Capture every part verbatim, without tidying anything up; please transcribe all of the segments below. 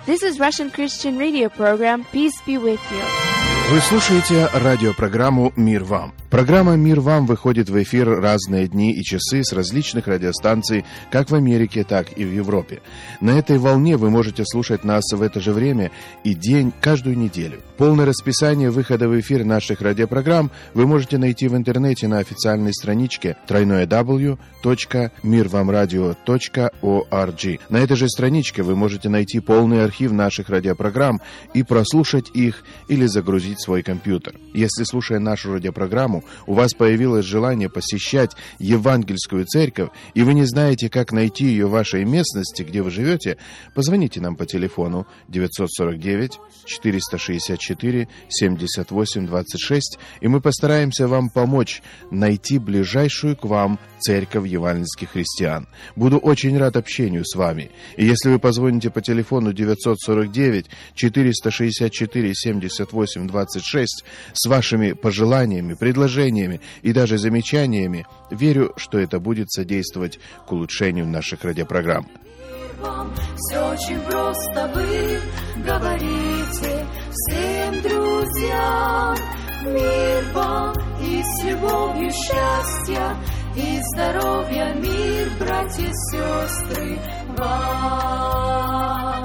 This is Russian Christian radio program. Peace be with you. Вы слушаете радиопрограмму «Мир вам». Программа «Мир вам» выходит в эфир разные дни и часы с различных радиостанций, как в Америке, так и в Европе. На этой волне вы можете слушать нас в это же время и день каждую неделю. Полное расписание выхода в эфир наших радиопрограмм вы можете найти в интернете на официальной страничке дабл ю дабл ю дабл ю точка мир вам радио точка орг. На этой же страничке вы можете найти полный архив наших радиопрограмм и прослушать их или загрузить свой компьютер. Если, слушая нашу радиопрограмму, у вас появилось желание посещать евангельскую церковь, и вы не знаете, как найти ее в вашей местности, где вы живете, позвоните нам по телефону девять сорок девять четыреста шестьдесят четыре семьдесят восемь двадцать шесть, и мы постараемся вам помочь найти ближайшую к вам церковь евангельских христиан. Буду очень рад общению с вами. И если вы позвоните по телефону девять сорок девять четыреста шестьдесят четыре семьдесят восемь двадцать шесть с вашими пожеланиями, предложениями и даже замечаниями, верю, что это будет содействовать к улучшению наших радиопрограмм. Все очень просто, вы говорите всем друзьям. Мир вам и с любовью счастья и здоровья, мир, братья и сестры, вам.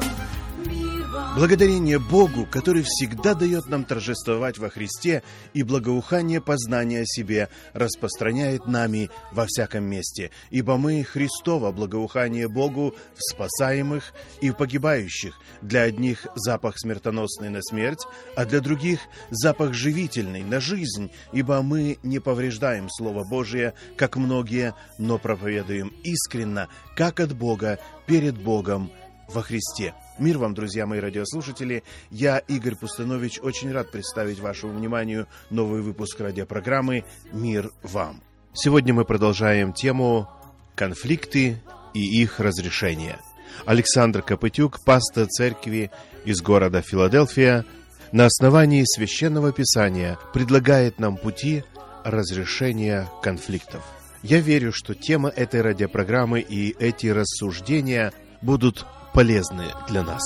Благодарение Богу, который всегда дает нам торжествовать во Христе, и благоухание познания о себе распространяет нами во всяком месте. Ибо мы Христово благоухание Богу в спасаемых и в погибающих. Для одних запах смертоносный на смерть, а для других запах живительный на жизнь. Ибо мы не повреждаем Слово Божие, как многие, но проповедуем искренно, как от Бога, перед Богом во Христе. Мир вам, друзья мои радиослушатели. Я, Игорь Пустынович, очень рад представить вашему вниманию новый выпуск радиопрограммы «Мир вам». Сегодня мы продолжаем тему «Конфликты и их разрешение». Александр Копытюк, пастор церкви из города Филадельфия, на основании Священного Писания предлагает нам пути разрешения конфликтов. Я верю, что тема этой радиопрограммы и эти рассуждения будут полезны для нас.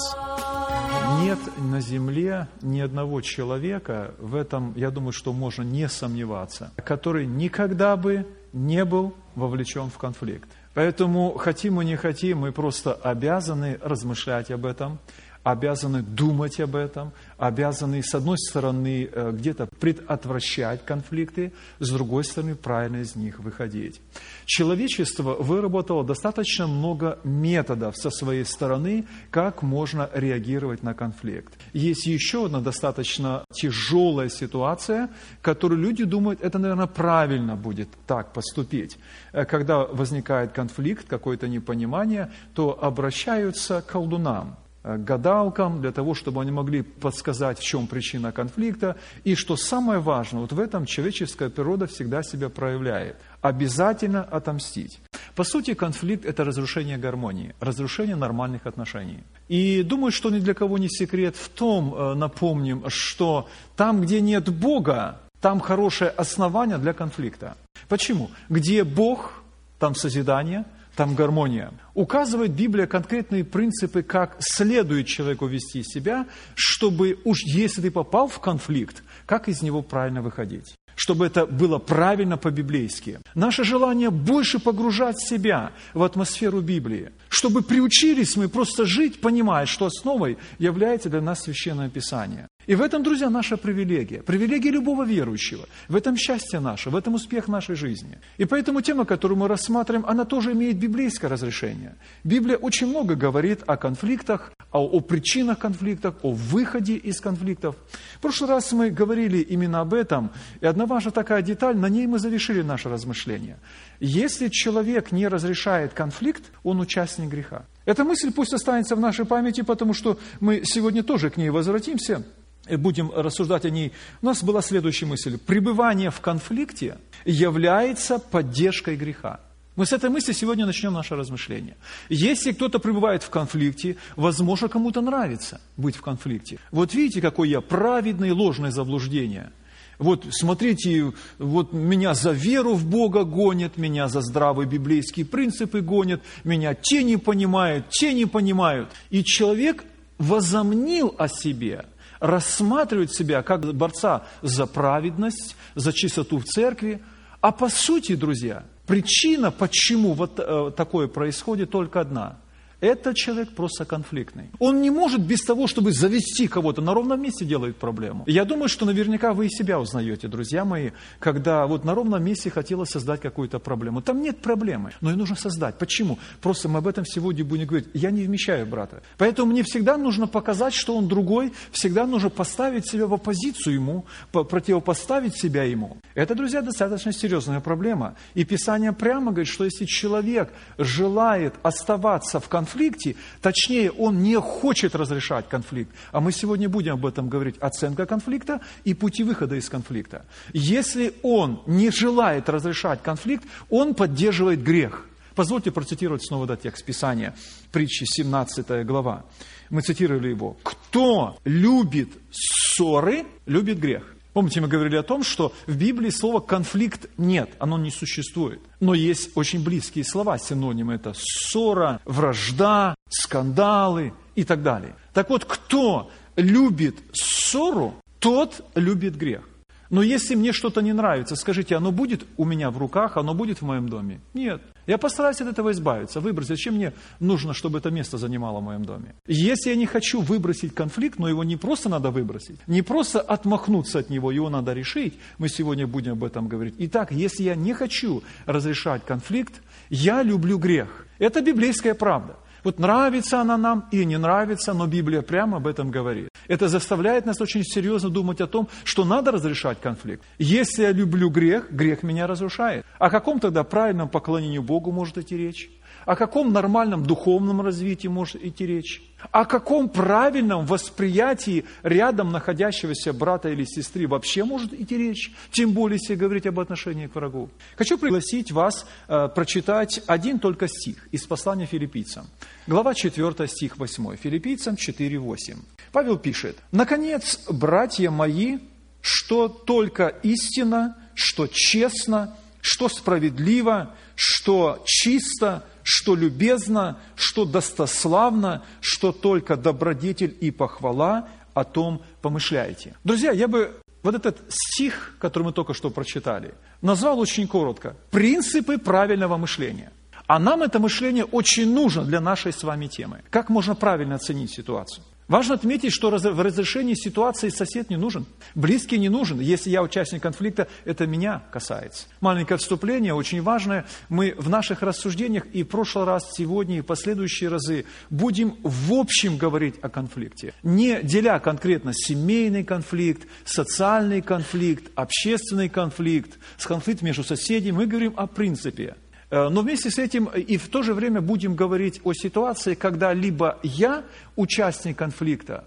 Нет на земле ни одного человека, в этом, я думаю, что можно не сомневаться, который никогда бы не был вовлечен в конфликт. Поэтому, хотим мы не хотим, мы просто обязаны размышлять об этом, обязаны думать об этом, обязаны, с одной стороны, где-то предотвращать конфликты, с другой стороны, правильно из них выходить. Человечество выработало достаточно много методов со своей стороны, как можно реагировать на конфликт. Есть еще одна достаточно тяжелая ситуация, которую люди думают, это, наверное, правильно будет так поступить. Когда возникает конфликт, какое-то непонимание, то обращаются к колдунам, к гадалкам, для того, чтобы они могли подсказать, в чем причина конфликта. И что самое важное, вот в этом человеческая природа всегда себя проявляет. Обязательно отомстить. По сути, конфликт – это разрушение гармонии, разрушение нормальных отношений. И думаю, что ни для кого не секрет в том, напомним, что там, где нет Бога, там хорошее основание для конфликта. Почему? Где Бог, там созидание, там гармония. Указывает Библия конкретные принципы, как следует человеку вести себя, чтобы уж если ты попал в конфликт, как из него правильно выходить. Чтобы это было правильно по-библейски. Наше желание больше погружать себя в атмосферу Библии. Чтобы приучились мы просто жить, понимая, что основой является для нас Священное Писание. И в этом, друзья, наша привилегия. Привилегия любого верующего. В этом счастье наше, в этом успех нашей жизни. И поэтому тема, которую мы рассматриваем, она тоже имеет библейское разрешение. Библия очень много говорит о конфликтах, о, о причинах конфликтов, о выходе из конфликтов. В прошлый раз мы говорили именно об этом, и одна важная такая деталь, на ней мы завершили наше размышление. Если человек не разрешает конфликт, он участник греха. Эта мысль пусть останется в нашей памяти, потому что мы сегодня тоже к ней возвратимся. Будем рассуждать о ней. У нас была следующая мысль. Пребывание в конфликте является поддержкой греха. Мы с этой мысли сегодня начнем наше размышление. Если кто-то пребывает в конфликте, возможно, кому-то нравится быть в конфликте. Вот видите, какое я праведное ложное заблуждение. Вот смотрите, вот меня за веру в Бога гонят, меня за здравые библейские принципы гонят, меня те не понимают, те не понимают. И человек возомнил о себе, рассматривает себя как борца за праведность, за чистоту в церкви. А по сути, друзья, причина, почему вот э, такое происходит, только одна. Этот человек просто конфликтный. Он не может без того, чтобы завести кого-то, на ровном месте делает проблему. Я думаю, что наверняка вы и себя узнаете, друзья мои, когда вот на ровном месте хотелось создать какую-то проблему. Там нет проблемы, но ее нужно создать. Почему? Просто мы об этом сегодня будем говорить. Я не вмещаю брата. Поэтому мне всегда нужно показать, что он другой, всегда нужно поставить себя в оппозицию ему, противопоставить себя ему. Это, друзья, достаточно серьезная проблема. И Писание прямо говорит, что если человек желает оставаться в конфликте, конфликте, точнее, он не хочет разрешать конфликт. А мы сегодня будем об этом говорить. Оценка конфликта и пути выхода из конфликта. Если он не желает разрешать конфликт, он поддерживает грех. Позвольте процитировать снова этот текст Писания, притчи семнадцатая глава. Мы цитировали его. «Кто любит ссоры, любит грех». Помните, мы говорили о том, что в Библии слова «конфликт» нет, оно не существует. Но есть очень близкие слова, синонимы. Это ссора, вражда, скандалы и так далее. Так вот, кто любит ссору, тот любит грех. Но если мне что-то не нравится, скажите, оно будет у меня в руках, оно будет в моем доме? Нет. Я постараюсь от этого избавиться, выбросить. Зачем мне нужно, чтобы это место занимало в моем доме? Если я не хочу выбросить конфликт, но его не просто надо выбросить, не просто отмахнуться от него, его надо решить, мы сегодня будем об этом говорить. Итак, если я не хочу разрешать конфликт, я люблю грех. Это библейская правда. Вот нравится она нам или не нравится, но Библия прямо об этом говорит. Это заставляет нас очень серьезно думать о том, что надо разрешать конфликт. Если я люблю грех, грех меня разрушает. О каком тогда правильном поклонению Богу может идти речь? О каком нормальном духовном развитии может идти речь? О каком правильном восприятии рядом находящегося брата или сестры вообще может идти речь? Тем более, если говорить об отношении к врагу. Хочу пригласить вас э, прочитать один только стих из послания Филиппийцам. Глава четвёртая, стих восьмой. Филиппийцам четыре восемь. Павел пишет: «Наконец, братья мои, что только истина, что честно, что справедливо, что чисто, что любезно, что достославно, что только добродетель и похвала, о том помышляйте». Друзья, я бы вот этот стих, который мы только что прочитали, назвал очень коротко: «Принципы правильного мышления». А нам это мышление очень нужно для нашей с вами темы. Как можно правильно оценить ситуацию? Важно отметить, что в разрешении ситуации сосед не нужен, близкий не нужен. Если я участник конфликта, это меня касается. Маленькое отступление, очень важное. Мы в наших рассуждениях и в прошлый раз, сегодня и в последующие разы будем в общем говорить о конфликте. Не деля конкретно семейный конфликт, социальный конфликт, общественный конфликт, конфликт между соседями. Мы говорим о принципе. Но вместе с этим и в то же время будем говорить о ситуации, когда либо я участник конфликта,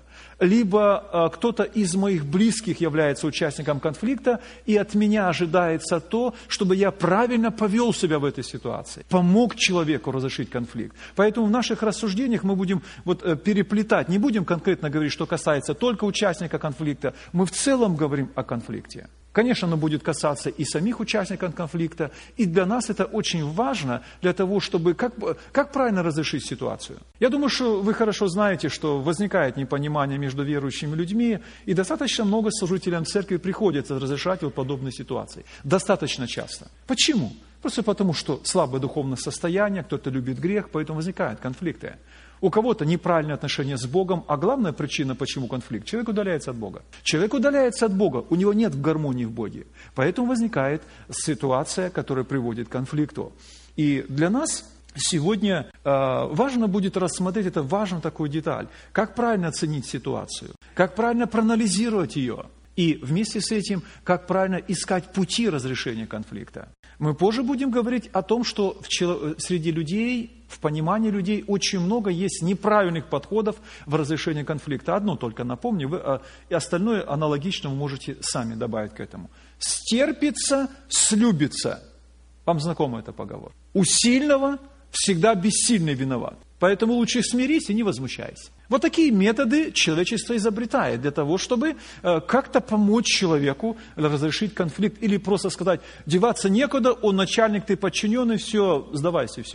либо кто-то из моих близких является участником конфликта, и от меня ожидается то, чтобы я правильно повел себя в этой ситуации, помог человеку разрешить конфликт. Поэтому в наших рассуждениях мы будем вот переплетать, не будем конкретно говорить, что касается только участника конфликта, мы в целом говорим о конфликте. Конечно, оно будет касаться и самих участников конфликта, и для нас это очень важно для того, чтобы как, как правильно разрешить ситуацию. Я думаю, что вы хорошо знаете, что возникает непонимание между верующими людьми, и достаточно много служителям церкви приходится разрешать вот подобные ситуации. Достаточно часто. Почему? Просто потому, что слабое духовное состояние, кто-то любит грех, поэтому возникают конфликты. У кого-то неправильные отношения с Богом, а главная причина, почему конфликт, человек удаляется от Бога. Человек удаляется от Бога, у него нет гармонии в Боге. Поэтому возникает ситуация, которая приводит к конфликту. И для нас сегодня э, важно будет рассмотреть, это важная такую деталь, как правильно оценить ситуацию, как правильно проанализировать ее. И вместе с этим, как правильно искать пути разрешения конфликта. Мы позже будем говорить о том, что в чело... среди людей, в понимании людей очень много есть неправильных подходов в разрешении конфликта. Одно только напомню, вы, а, и остальное аналогично вы можете сами добавить к этому. Стерпится, слюбится. Вам знакома эта поговорка. У сильного всегда бессильный виноват. Поэтому лучше смирись и не возмущайся. Вот такие методы человечество изобретает для того, чтобы э, как-то помочь человеку разрешить конфликт. Или просто сказать, деваться некуда, он начальник, ты подчиненный, все, сдавайся, все.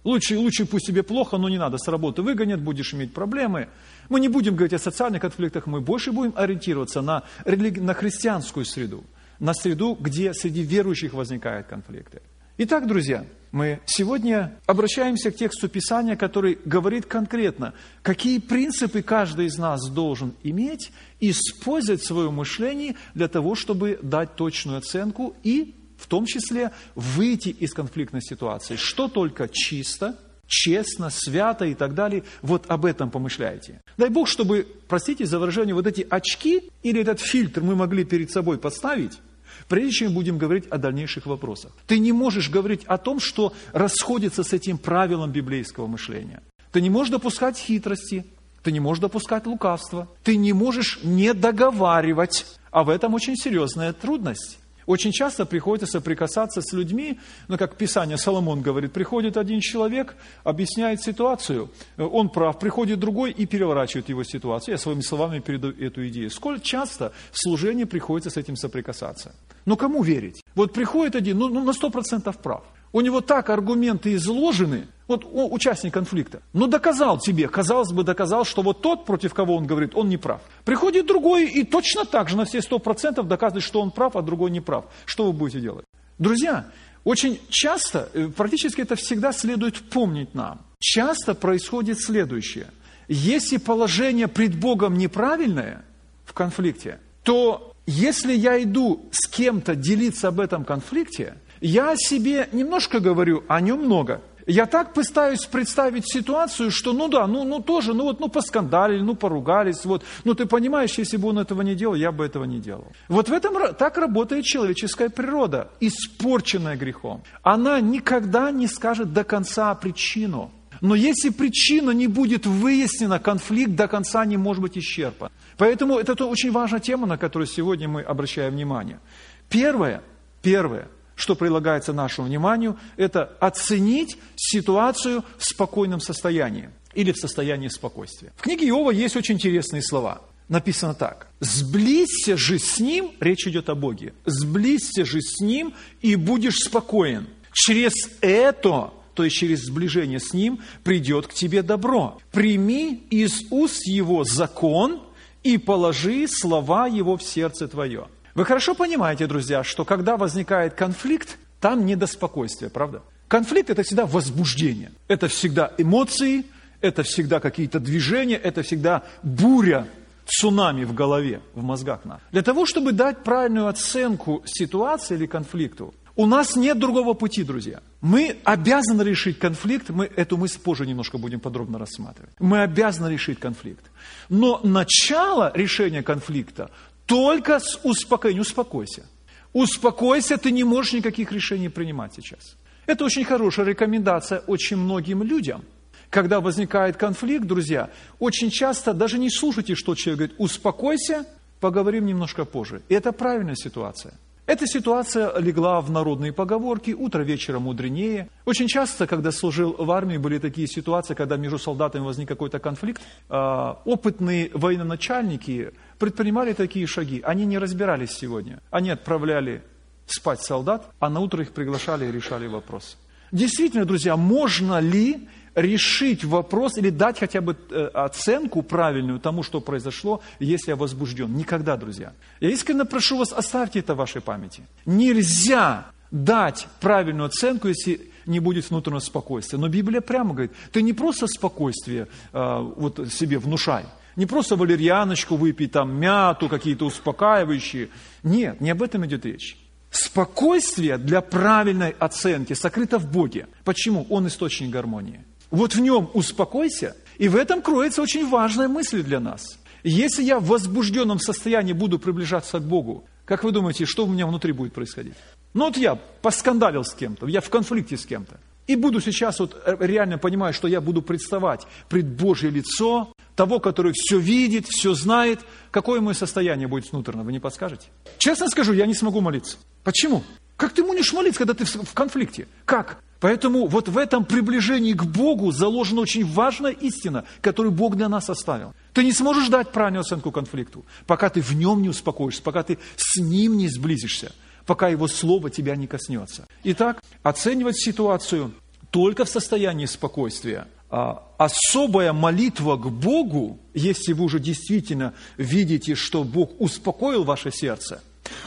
Лучше, лучше пусть тебе плохо, но не надо, с работы выгонят, будешь иметь проблемы. Мы не будем говорить о социальных конфликтах, мы больше будем ориентироваться на, религи... на христианскую среду, на среду, где среди верующих возникают конфликты. Итак, друзья, мы сегодня обращаемся к тексту Писания, который говорит конкретно, какие принципы каждый из нас должен иметь и использовать в своем мышлении для того, чтобы дать точную оценку и в том числе выйти из конфликтной ситуации. Что только чисто, честно, свято и так далее. Вот об этом помышляйте. Дай Бог, чтобы, простите за выражение, вот эти очки или этот фильтр мы могли перед собой подставить, прежде чем будем говорить о дальнейших вопросах. Ты не можешь говорить о том, что расходится с этим правилом библейского мышления. Ты не можешь допускать хитрости, ты не можешь допускать лукавства, ты не можешь не договаривать. А в этом очень серьезная трудность. Очень часто приходится соприкасаться с людьми, ну, как Писание, Соломон говорит, приходит один человек, объясняет ситуацию, он прав, приходит другой и переворачивает его ситуацию. Я своими словами передаю эту идею. Сколь часто в служении приходится с этим соприкасаться? Но кому верить? Вот приходит один, ну, ну на сто процентов прав. У него так аргументы изложены, вот участник конфликта, ну доказал тебе, казалось бы, доказал, что вот тот, против кого он говорит, он не прав. Приходит другой и точно так же на все сто процентов доказывает, что он прав, а другой не прав. Что вы будете делать? Друзья, очень часто, практически это всегда следует помнить нам, часто происходит следующее. Если положение пред Богом неправильное в конфликте, то если я иду с кем-то делиться об этом конфликте, я о себе немножко говорю, о нем много. Я так пытаюсь представить ситуацию, что ну да, ну, ну тоже, ну вот, ну поскандалили, ну поругались, вот. Ну ты понимаешь, если бы он этого не делал, я бы этого не делал. Вот в этом так работает человеческая природа, испорченная грехом. Она никогда не скажет до конца причину. Но если причина не будет выяснена, конфликт до конца не может быть исчерпан. Поэтому это очень важная тема, на которую сегодня мы обращаем внимание. Первое, первое, что прилагается нашему вниманию, это оценить ситуацию в спокойном состоянии или в состоянии спокойствия. В книге Иова есть очень интересные слова. Написано так. «Сблизься же с ним», речь идет о Боге, «сблизься же с ним, и будешь спокоен. Через это, то есть через сближение с ним, придет к тебе добро. Прими из уст его закон и положи слова его в сердце твое». Вы хорошо понимаете, друзья, что когда возникает конфликт, там не до спокойствия, правда? Конфликт – это всегда возбуждение, это всегда эмоции, это всегда какие-то движения, это всегда буря, цунами в голове, в мозгах нам. Для того, чтобы дать правильную оценку ситуации или конфликту, у нас нет другого пути, друзья. Мы обязаны решить конфликт, мы эту мысль позже немножко будем подробно рассматривать. Мы обязаны решить конфликт. Но начало решения конфликта только с успокоением. Успокойся. Успокойся, ты не можешь никаких решений принимать сейчас. Это очень хорошая рекомендация очень многим людям. Когда возникает конфликт, друзья, очень часто даже не слушайте, что человек говорит. Успокойся, поговорим немножко позже. И это правильная ситуация. Эта ситуация легла в народные поговорки «утро вечера мудренее». Очень часто, когда служил в армии, были такие ситуации, когда между солдатами возник какой-то конфликт. Опытные военачальники предпринимали такие шаги. Они не разбирались сегодня. Они отправляли спать солдат, а на утро их приглашали и решали вопрос. Действительно, друзья, можно ли решить вопрос или дать хотя бы оценку правильную тому, что произошло, если я возбужден? Никогда, друзья. Я искренне прошу вас, оставьте это в вашей памяти. Нельзя дать правильную оценку, если не будет внутреннего спокойствия. Но Библия прямо говорит, ты не просто спокойствие а, вот себе внушай, не просто валерьяночку выпей, там мяту, какие-то успокаивающие. Нет, не об этом идет речь. Спокойствие для правильной оценки сокрыто в Боге. Почему? Он источник гармонии. Вот в нем успокойся, и в этом кроется очень важная мысль для нас. Если я в возбужденном состоянии буду приближаться к Богу, как вы думаете, что у меня внутри будет происходить? Ну вот я поскандалил с кем-то, я в конфликте с кем-то, и буду сейчас вот реально понимать, что я буду представать пред Божье лицо, того, который все видит, все знает. Какое мое состояние будет внутренне, вы не подскажете? Честно скажу, я не смогу молиться. Почему? Как ты можешь молиться, когда ты в конфликте? Как? Поэтому вот в этом приближении к Богу заложена очень важная истина, которую Бог для нас оставил. Ты не сможешь дать правильную оценку конфликту, пока ты в нем не успокоишься, пока ты с ним не сблизишься, пока его слово тебя не коснется. Итак, оценивать ситуацию только в состоянии спокойствия. А особая молитва к Богу, если вы уже действительно видите, что Бог успокоил ваше сердце,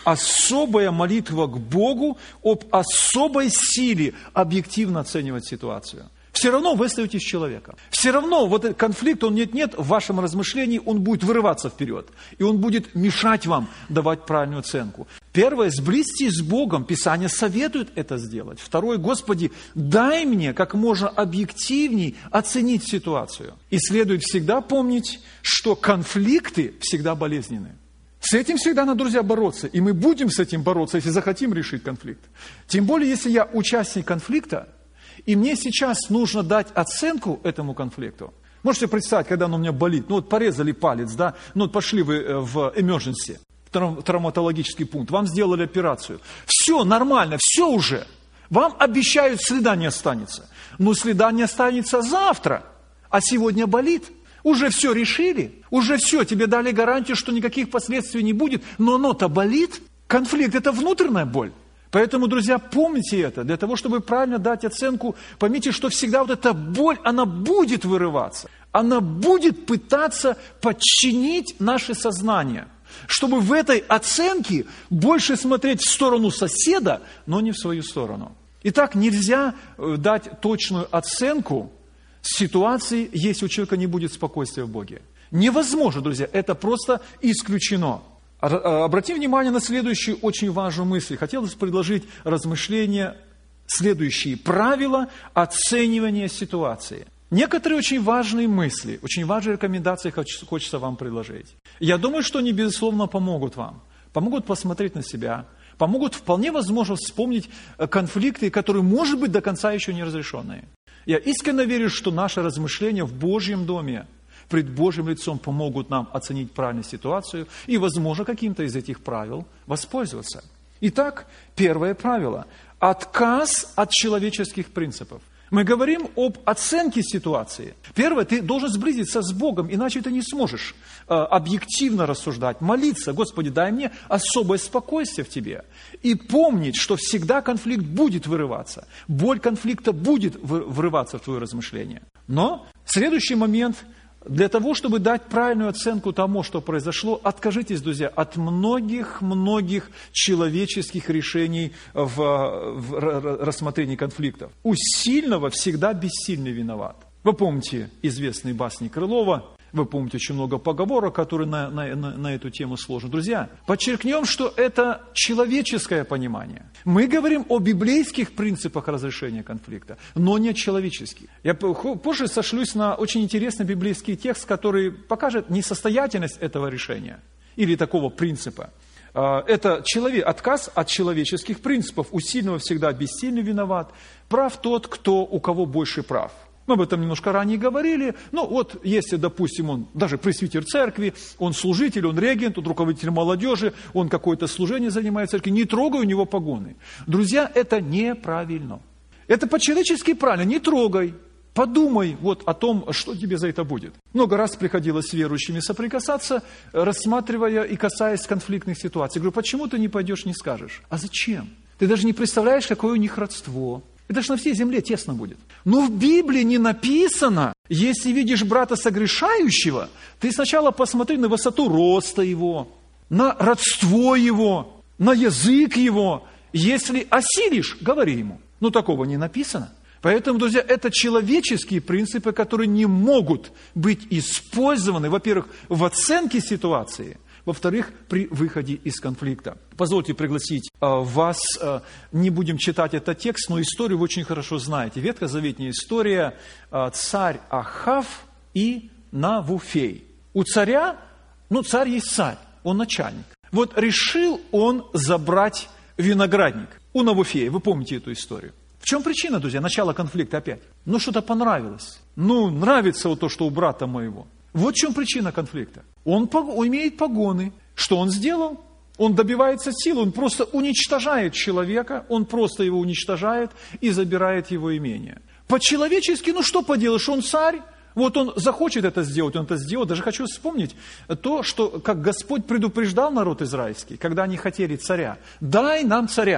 особая молитва к Богу об особой силе объективно оценивать ситуацию. Все равно вы остаетесь человеком. Все равно вот этот конфликт, он нет-нет, в вашем размышлении он будет вырываться вперед. И он будет мешать вам давать правильную оценку. Первое, сблизьтесь с Богом. Писание советует это сделать. Второе, Господи, дай мне как можно объективней оценить ситуацию. И следует всегда помнить, что конфликты всегда болезненны. С этим всегда надо, друзья, бороться. И мы будем с этим бороться, если захотим решить конфликт. Тем более, если я участник конфликта, и мне сейчас нужно дать оценку этому конфликту. Можете представить, когда оно у меня болит? Ну вот порезали палец, да? Ну вот пошли вы в emergency, в травматологический пункт. Вам сделали операцию. Все нормально, все уже. Вам обещают, следа не останется. Но следа не останется завтра. А сегодня болит. Уже все решили. Уже все, тебе дали гарантию, что никаких последствий не будет. Но оно-то болит. Конфликт – это внутренняя боль. Поэтому, друзья, помните это. Для того, чтобы правильно дать оценку, поймите, что всегда вот эта боль, она будет вырываться. Она будет пытаться подчинить наше сознание. Чтобы в этой оценке больше смотреть в сторону соседа, но не в свою сторону. Итак, нельзя дать точную оценку ситуации, если у человека не будет спокойствия в Боге. Невозможно, друзья, это просто исключено. Обратим внимание на следующую очень важную мысль. Хотелось предложить размышления, следующие правила оценивания ситуации. Некоторые очень важные мысли, очень важные рекомендации хочется вам предложить. Я думаю, что они, безусловно, помогут вам. Помогут посмотреть на себя, помогут вполне возможно вспомнить конфликты, которые, может быть, до конца еще не разрешенные. Я искренне верю, что наши размышления в Божьем доме, пред Божьим лицом помогут нам оценить правильную ситуацию и, возможно, каким-то из этих правил воспользоваться. Итак, первое правило – отказ от человеческих принципов. Мы говорим об оценке ситуации. Первое, ты должен сблизиться с Богом, иначе ты не сможешь э, объективно рассуждать, молиться. Господи, дай мне особое спокойствие в Тебе. И помнить, что всегда конфликт будет вырываться. Боль конфликта будет вырываться в твое размышление. Но следующий момент – для того, чтобы дать правильную оценку тому, что произошло, откажитесь, друзья, от многих-многих человеческих решений в, в рассмотрении конфликтов. У сильного всегда бессильный виноват. Вы помните известные басни Крылова, вы помните очень много поговорок, которые на, на, на, на эту тему сложены. Друзья, подчеркнем, что это человеческое понимание. Мы говорим о библейских принципах разрешения конфликта, но не человеческих. Я позже сошлюсь на очень интересный библейский текст, который покажет несостоятельность этого решения или такого принципа. Это человек, отказ от человеческих принципов. У сильного всегда бессильный виноват. Прав тот, кто, у кого больше прав. Мы об этом немножко ранее говорили. Ну вот, если, допустим, он даже пресвитер церкви, он служитель, он регент, он руководитель молодежи, он какое-то служение занимает в церкви, не трогай у него погоны. Друзья, это неправильно. Это по-человечески правильно, не трогай. Подумай вот о том, что тебе за это будет. Много раз приходилось с верующими соприкасаться, рассматривая и касаясь конфликтных ситуаций. Говорю, почему ты не пойдешь, не скажешь? А зачем? Ты даже не представляешь, какое у них родство. Это же на всей земле тесно будет. Но в Библии не написано, если видишь брата согрешающего, ты сначала посмотри на высоту роста его, на родство его, на язык его. Если осилишь, говори ему. Но такого не написано. Поэтому, друзья, это человеческие принципы, которые не могут быть использованы, во-первых, в оценке ситуации, во-вторых, при выходе из конфликта. Позвольте пригласить э, вас, э, не будем читать этот текст, но историю вы очень хорошо знаете. Ветхозаветная история, э, царь Ахав и Навуфей. У царя, ну царь есть царь, он начальник. Вот решил он забрать виноградник у Навуфея, вы помните эту историю. В чем причина, друзья, начала конфликта опять? Ну что-то понравилось. Ну нравится вот то, что у брата моего. Вот в чем причина конфликта. Он, он имеет погоны. Что он сделал? Он добивается силы, он просто уничтожает человека, он просто его уничтожает и забирает его имение. По-человечески, ну что поделаешь, он царь, вот он захочет это сделать, он это сделает. Даже хочу вспомнить то, что как Господь предупреждал народ израильский, когда они хотели царя. Дай нам царя.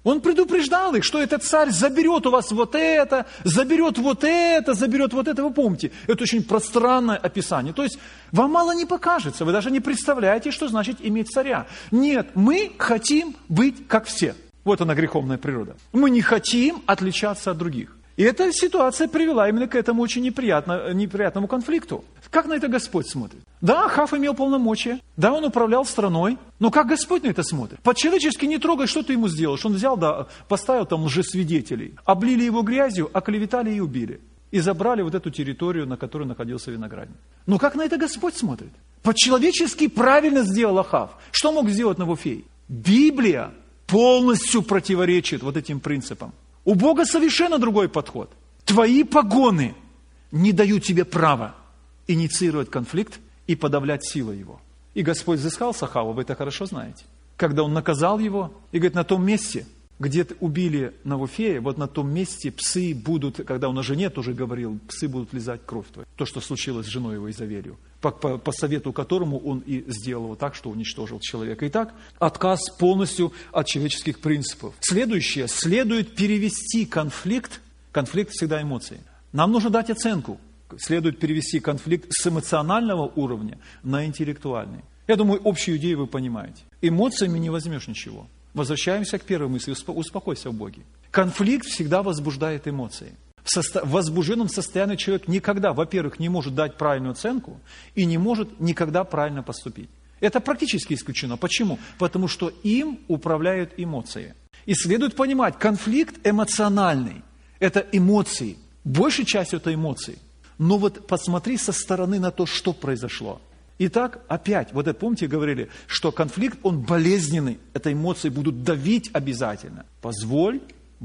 Он предупреждал их, что этот царь заберет у вас вот это, заберет вот это, заберет вот это. Вы помните, это очень пространное описание. То есть вам мало не покажется, вы даже не представляете, что значит иметь царя. Нет, мы хотим быть как все. Вот она греховная природа. Мы не хотим отличаться от других. И эта ситуация привела именно к этому очень неприятно, неприятному конфликту. Как на это Господь смотрит? Да, Ахав имел полномочия, да, он управлял страной, но как Господь на это смотрит? По-человечески не трогай, что ты ему сделаешь. Он взял, да, поставил там лжесвидетелей, облили его грязью, оклеветали и убили. И забрали вот эту территорию, на которой находился виноградник. Но как на это Господь смотрит? По-человечески правильно сделал Ахав. Что мог сделать Навуфей? Библия полностью противоречит вот этим принципам. У Бога совершенно другой подход. Твои погоны не дают тебе права инициировать конфликт и подавлять силой его. И Господь взыскал с Ахава, вы это хорошо знаете. Когда Он наказал его, и говорит, на том месте, где убили Навуфея, вот на том месте псы будут, когда он о жене тоже говорил, псы будут лизать кровь твою. То, что случилось с женой его Изавелью, по, по, по совету которому он и сделал его так, что уничтожил человека. Итак, отказ полностью от человеческих принципов. Следующее, следует перевести конфликт, конфликт всегда эмоции. Нам нужно дать оценку. Следует перевести конфликт с эмоционального уровня на интеллектуальный. Я думаю, общую идею вы понимаете. Эмоциями не возьмешь ничего. Возвращаемся к первой мысли. Успокойся в Боге. Конфликт всегда возбуждает эмоции. В, состо... в возбужденном состоянии человек никогда, во-первых, не может дать правильную оценку и не может никогда правильно поступить. Это практически исключено. Почему? Потому что им управляют эмоции. И следует понимать, конфликт эмоциональный. Это эмоции. Большей частью это эмоции. Но вот посмотри со стороны на то, что произошло. Итак, опять, вот это, помните, говорили, что конфликт, он болезненный, это эмоции будут давить обязательно. Позволь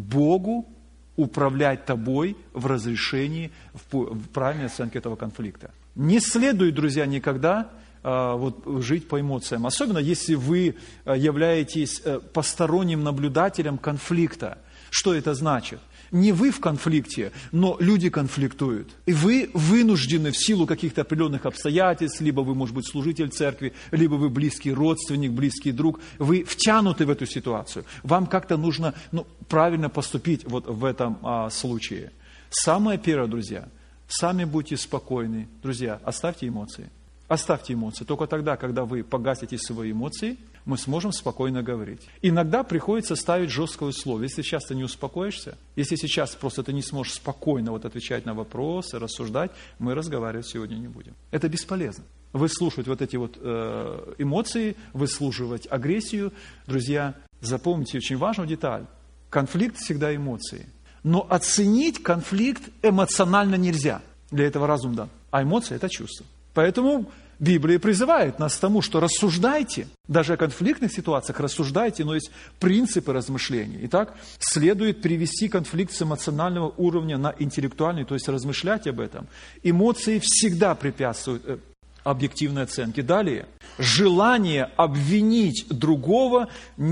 Богу управлять тобой в разрешении, в правильной оценке этого конфликта. Не следует, друзья, никогда а, вот, жить по эмоциям, особенно если вы являетесь посторонним наблюдателем конфликта. Что это значит? Не вы в конфликте, но люди конфликтуют. И вы вынуждены в силу каких-то определенных обстоятельств, либо вы, может быть, служитель церкви, либо вы близкий родственник, близкий друг, вы втянуты в эту ситуацию. Вам как-то нужно ну, правильно поступить вот в этом а, случае. Самое первое, друзья, сами будьте спокойны. Друзья, оставьте эмоции. Оставьте эмоции. Только тогда, когда вы погасите свои эмоции, мы сможем спокойно говорить. Иногда приходится ставить жесткое условие. Если сейчас ты не успокоишься, если сейчас просто ты не сможешь спокойно вот отвечать на вопросы, рассуждать, мы разговаривать сегодня не будем. Это бесполезно. Выслушивать вот эти вот э, эмоции, выслушивать агрессию. Друзья, запомните очень важную деталь. Конфликт всегда эмоции. Но оценить конфликт эмоционально нельзя. Для этого разум дан. А эмоции – это чувство. Поэтому Библия призывает нас к тому, что рассуждайте, даже о конфликтных ситуациях рассуждайте, но есть принципы размышления. Итак, следует перевести конфликт с эмоционального уровня на интеллектуальный, то есть размышлять об этом. Эмоции всегда препятствуют э, объективной оценке. Далее, желание обвинить другого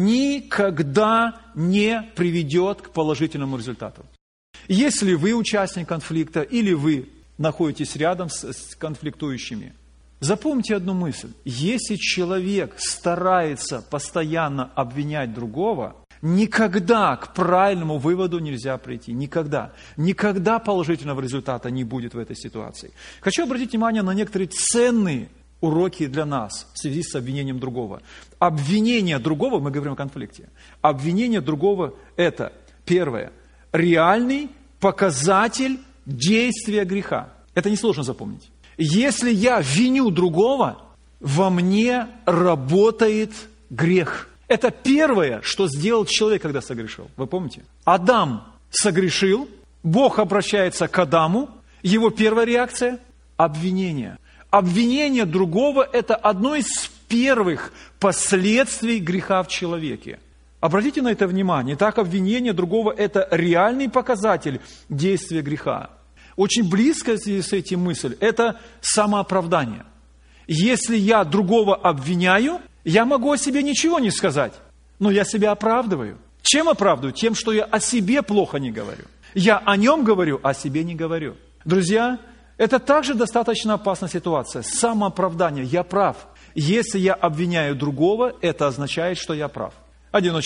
никогда не приведет к положительному результату. Если вы участник конфликта или вы находитесь рядом с, с конфликтующими, запомните одну мысль. Если человек старается постоянно обвинять другого, никогда к правильному выводу нельзя прийти. Никогда. Никогда положительного результата не будет в этой ситуации. Хочу обратить внимание на некоторые ценные уроки для нас в связи с обвинением другого. Обвинение другого, мы говорим о конфликте, обвинение другого – это, первое, реальный показатель действия греха. Это несложно запомнить. Если я виню другого, во мне работает грех. Это первое, что сделал человек, когда согрешил. Вы помните? Адам согрешил, Бог обращается к Адаму, его первая реакция – обвинение. Обвинение другого – это одно из первых последствий греха в человеке. Обратите на это внимание. Так, обвинение другого – это реальный показатель действия греха. Очень близко с этим мысль – это самооправдание. Если я другого обвиняю, я могу о себе ничего не сказать, но я себя оправдываю. Чем оправдываю? Тем, что я о себе плохо не говорю. Я о нем говорю, а о себе не говорю. Друзья, это также достаточно опасная ситуация. Самооправдание. Я прав. Если я обвиняю другого, это означает, что я прав. Один очень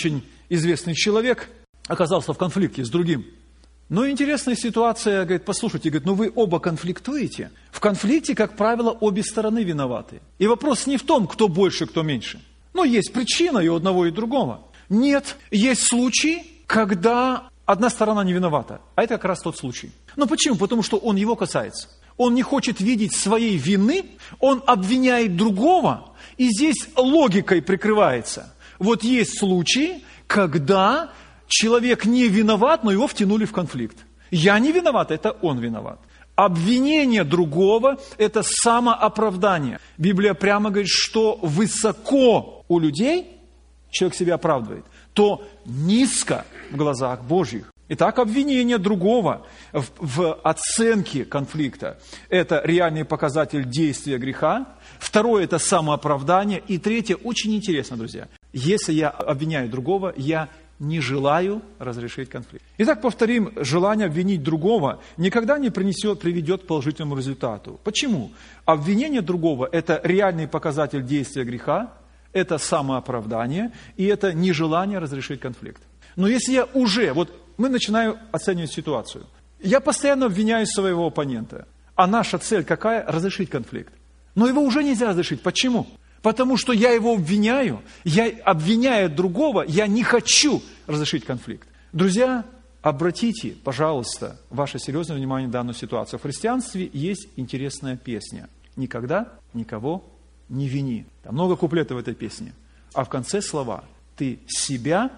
известный человек оказался в конфликте с другим. Но интересная ситуация, говорит, послушайте, говорит, ну вы оба конфликтуете. В конфликте, как правило, обе стороны виноваты. И вопрос не в том, кто больше, кто меньше. Но есть причина и у одного, и у другого. Нет, есть случаи, когда одна сторона не виновата. А это как раз тот случай. Но почему? Потому что он его касается. Он не хочет видеть своей вины, он обвиняет другого, и здесь логикой прикрывается. Вот есть случаи, когда человек не виноват, но его втянули в конфликт. Я не виноват, это он виноват. Обвинение другого – это самооправдание. Библия прямо говорит, что высоко у людей человек себя оправдывает, то низко в глазах Божьих. Итак, обвинение другого в, в оценке конфликта – это реальный показатель действия греха. Второе – это самооправдание. И третье – очень интересно, друзья. Если я обвиняю другого, я не желаю разрешить конфликт. Итак, повторим, желание обвинить другого никогда не принесет, приведет к положительному результату. Почему? Обвинение другого – это реальный показатель действия греха, это самооправдание, и это нежелание разрешить конфликт. Но если я уже, вот мы начинаем оценивать ситуацию, я постоянно обвиняю своего оппонента, а наша цель какая? Разрешить конфликт. Но его уже нельзя разрешить. Почему? Потому что я его обвиняю, я обвиняя другого, я не хочу разрешить конфликт. Друзья, обратите, пожалуйста, ваше серьезное внимание на данную ситуацию. В христианстве есть интересная песня. «Никогда никого не вини». Там много куплетов в этой песне. А в конце слова «ты себя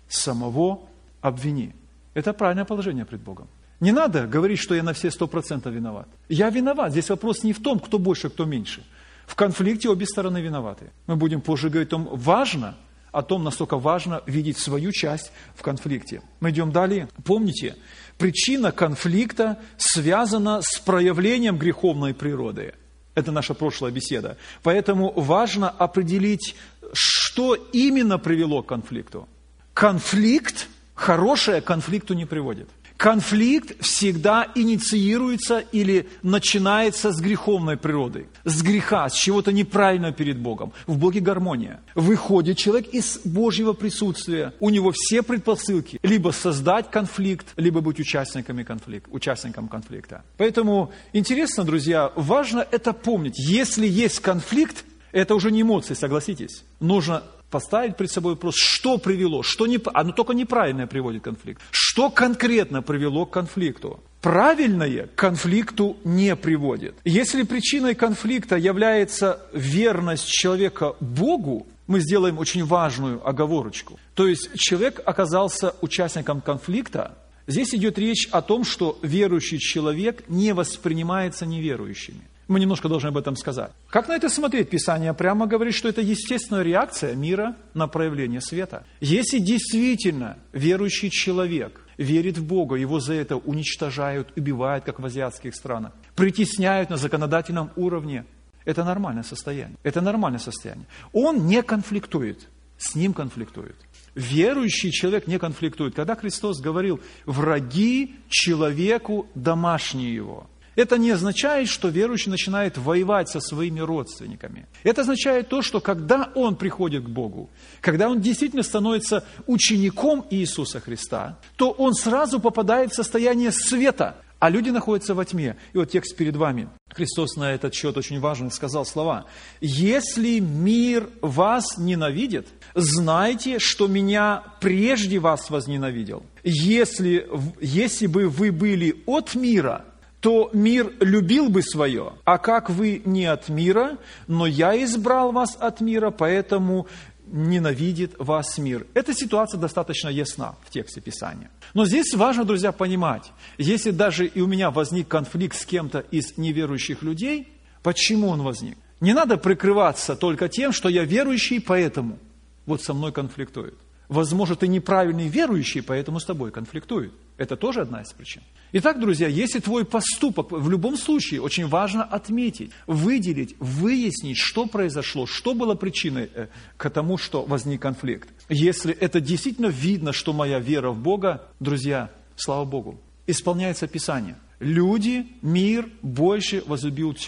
самого обвини». Это правильное положение пред Богом. Не надо говорить, что я на все сто процентов виноват. Я виноват. Здесь вопрос не в том, кто больше, кто меньше. В конфликте обе стороны виноваты. Мы будем позже говорить о том, важно, о том, насколько важно видеть свою часть в конфликте. Мы идем далее. Помните, причина конфликта связана с проявлением греховной природы. Это наша прошлая беседа. Поэтому важно определить, что именно привело к конфликту. Конфликт, хорошее к конфликту не приводит. Конфликт всегда инициируется или начинается с греховной природы, с греха, с чего-то неправильного перед Богом. В Боге гармония. Выходит человек из Божьего присутствия, у него все предпосылки либо создать конфликт, либо быть участниками конфликта, участником конфликта. Поэтому интересно, друзья, важно это помнить. Если есть конфликт, это уже не эмоции, согласитесь. Нужно поставить перед собой вопрос, что привело, что не, оно только неправильное приводит к конфликту. Что конкретно привело к конфликту? Правильное к конфликту не приводит. Если причиной конфликта является верность человека Богу, мы сделаем очень важную оговорочку. То есть человек оказался участником конфликта. Здесь идет речь о том, что верующий человек не воспринимается неверующими. Мы немножко должны об этом сказать. Как на это смотреть? Писание прямо говорит, что это естественная реакция мира на проявление света. Если действительно верующий человек верит в Бога, его за это уничтожают, убивают, как в азиатских странах, притесняют на законодательном уровне, это нормальное состояние. Это нормальное состояние. Он не конфликтует, с ним конфликтует. Верующий человек не конфликтует. Когда Христос говорил «враги человеку домашние его», это не означает, что верующий начинает воевать со своими родственниками. Это означает то, что когда он приходит к Богу, когда он действительно становится учеником Иисуса Христа, то он сразу попадает в состояние света, а люди находятся во тьме. И вот текст перед вами. Христос на этот счет очень важно сказал слова. «Если мир вас ненавидит, знайте, что меня прежде вас возненавидел. Если, если бы вы были от мира, то мир любил бы свое. А как вы не от мира, но я избрал вас от мира, поэтому ненавидит вас мир». Эта ситуация достаточно ясна в тексте Писания. Но здесь важно, друзья, понимать, если даже и у меня возник конфликт с кем-то из неверующих людей, почему он возник? Не надо прикрываться только тем, что я верующий, поэтому вот со мной конфликтует. Возможно, ты неправильный верующий, поэтому с тобой конфликтует. Это тоже одна из причин. Итак, друзья, если твой поступок, в любом случае, очень важно отметить, выделить, выяснить, что произошло, что было причиной к тому, что возник конфликт. Если это действительно видно, что моя вера в Бога, друзья, слава Богу, исполняется Писание. Люди, мир больше возлюбил тьму.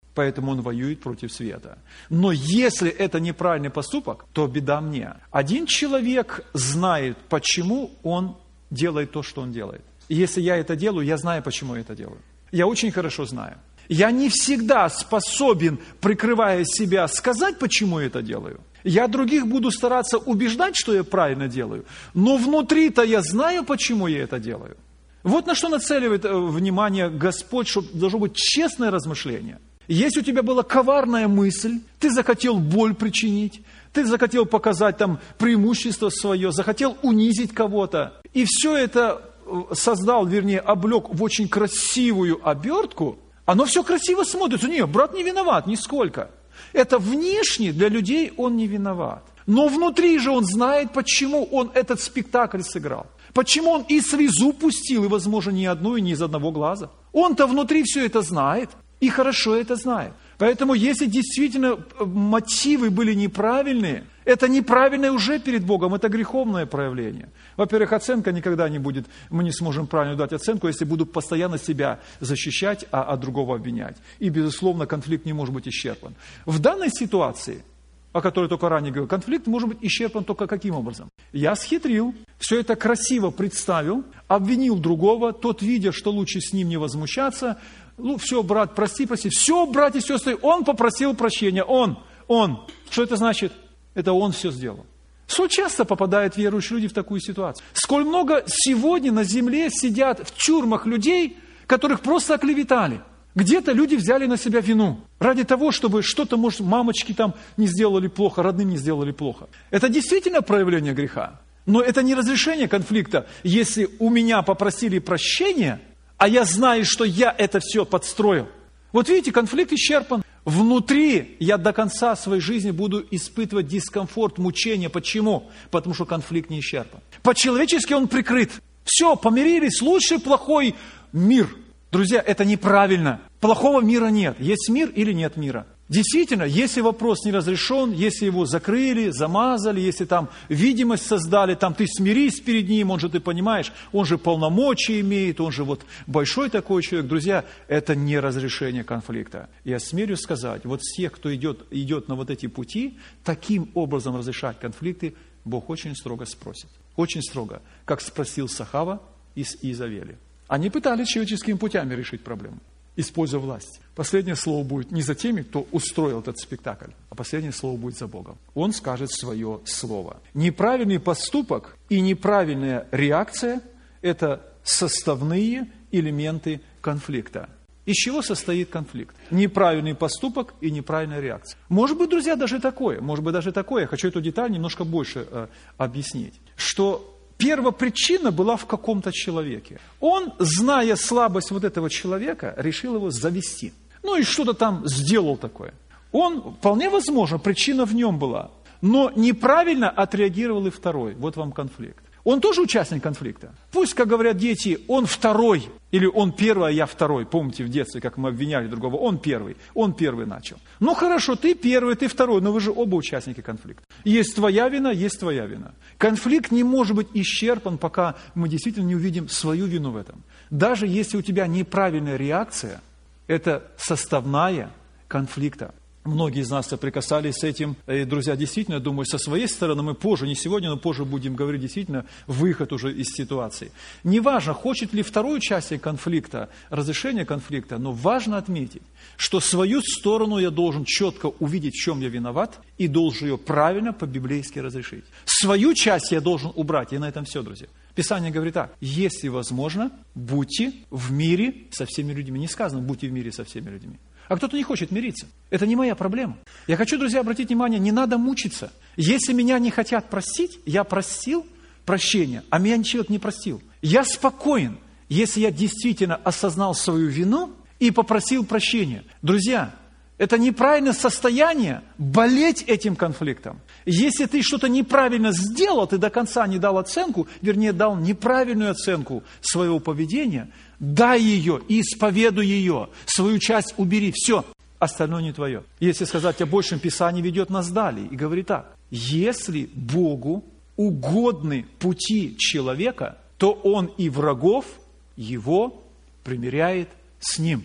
Поэтому он воюет против света. Но если это неправильный поступок, то беда мне. Один человек знает, почему он делает то, что он делает. И если я это делаю, я знаю, почему я это делаю. Я очень хорошо знаю. Я не всегда способен, прикрывая себя, сказать, почему я это делаю. Я других буду стараться убеждать, что я правильно делаю. Но внутри-то я знаю, почему я это делаю. Вот на что нацеливает внимание Господь, что должно быть честное размышление. Если у тебя была коварная мысль, ты захотел боль причинить, ты захотел показать там преимущество свое, захотел унизить кого-то, и все это создал, вернее, облег в очень красивую обертку, оно все красиво смотрится. Нет, брат не виноват нисколько. Это внешне для людей он не виноват. Но внутри же он знает, почему он этот спектакль сыграл. Почему он и слезу пустил, и, возможно, ни одну, и ни из одного глаза. Он-то внутри все это знает. И хорошо это знает. Поэтому, если действительно мотивы были неправильные, это неправильное уже перед Богом, это греховное проявление. Во-первых, оценка никогда не будет, мы не сможем правильно дать оценку, если буду постоянно себя защищать, а, а другого обвинять. И, безусловно, конфликт не может быть исчерпан. В данной ситуации, о которой только ранее говорил, конфликт может быть исчерпан только каким образом? Я схитрил, все это красиво представил, обвинил другого, тот, видя, что лучше с ним не возмущаться, ну, все, брат, прости, прости. Все, братья и сестры, он попросил прощения. Он, он. Что это значит? Это он все сделал. Сколь часто попадают верующие люди в такую ситуацию? Сколь много сегодня на земле сидят в тюрьмах людей, которых просто оклеветали. Где-то люди взяли на себя вину. Ради того, чтобы что-то, может, мамочки там не сделали плохо, родным не сделали плохо. Это действительно проявление греха. Но это не разрешение конфликта. Если у меня попросили прощения, а я знаю, что я это все подстроил. Вот видите, конфликт исчерпан. Внутри я до конца своей жизни буду испытывать дискомфорт, мучение. Почему? Потому что конфликт не исчерпан. По-человечески он прикрыт. Все, помирились, лучший, плохой мир. Друзья, это неправильно. Плохого мира нет. Есть мир или нет мира? Действительно, если вопрос не разрешен, если его закрыли, замазали, если там видимость создали, там ты смирись перед ним, он же, ты понимаешь, он же полномочия имеет, он же вот большой такой человек. Друзья, это не разрешение конфликта. Я смею сказать, вот всех, кто идет, идет на вот эти пути, таким образом разрешать конфликты, Бог очень строго спросит. Очень строго, как спросил Сахава из Иезавели. Они пытались человеческими путями решить проблему, используя власть. Последнее слово будет не за теми, кто устроил этот спектакль, а последнее слово будет за Богом. Он скажет свое слово. Неправильный поступок и неправильная реакция – это составные элементы конфликта. Из чего состоит конфликт? Неправильный поступок и неправильная реакция. Может быть, друзья, даже такое, может быть, даже такое, я хочу эту деталь немножко больше э, объяснить, что первопричина была в каком-то человеке. Он, зная слабость вот этого человека, решил его завести. Ну и что-то там сделал такое. Он, вполне возможно, причина в нем была. Но неправильно отреагировал и второй. Вот вам конфликт. Он тоже участник конфликта. Пусть, как говорят дети, он второй, или он первый, а я второй. Помните в детстве, как мы обвиняли другого? Он первый, он первый начал. Ну хорошо, ты первый, ты второй, но вы же оба участники конфликта. Есть твоя вина, есть твоя вина. Конфликт не может быть исчерпан, пока мы действительно не увидим свою вину в этом. Даже если у тебя неправильная реакция, это составная конфликта. Многие из нас соприкасались с этим. И, друзья, действительно, я думаю, со своей стороны мы позже, не сегодня, но позже будем говорить действительно выход уже из ситуации. Неважно, хочет ли второй участник конфликта, разрешение конфликта, но важно отметить, что свою сторону я должен четко увидеть, в чем я виноват, и должен ее правильно по-библейски разрешить. Свою часть я должен убрать, и на этом все, друзья. Писание говорит так: если возможно, будьте в мире со всеми людьми. Не сказано, будьте в мире со всеми людьми. А кто-то не хочет мириться. Это не моя проблема. Я хочу, друзья, обратить внимание, не надо мучиться. Если меня не хотят простить, я просил прощения, а меня человек не простил. Я спокоен, если я действительно осознал свою вину и попросил прощения. Друзья, это неправильное состояние болеть этим конфликтом. Если ты что-то неправильно сделал, ты до конца не дал оценку, вернее, дал неправильную оценку своего поведения, дай ее и исповедуй ее, свою часть убери, все, остальное не твое. Если сказать о большем, Писании ведет нас далее и говорит так: если Богу угодны пути человека, то Он и врагов его примиряет с ним.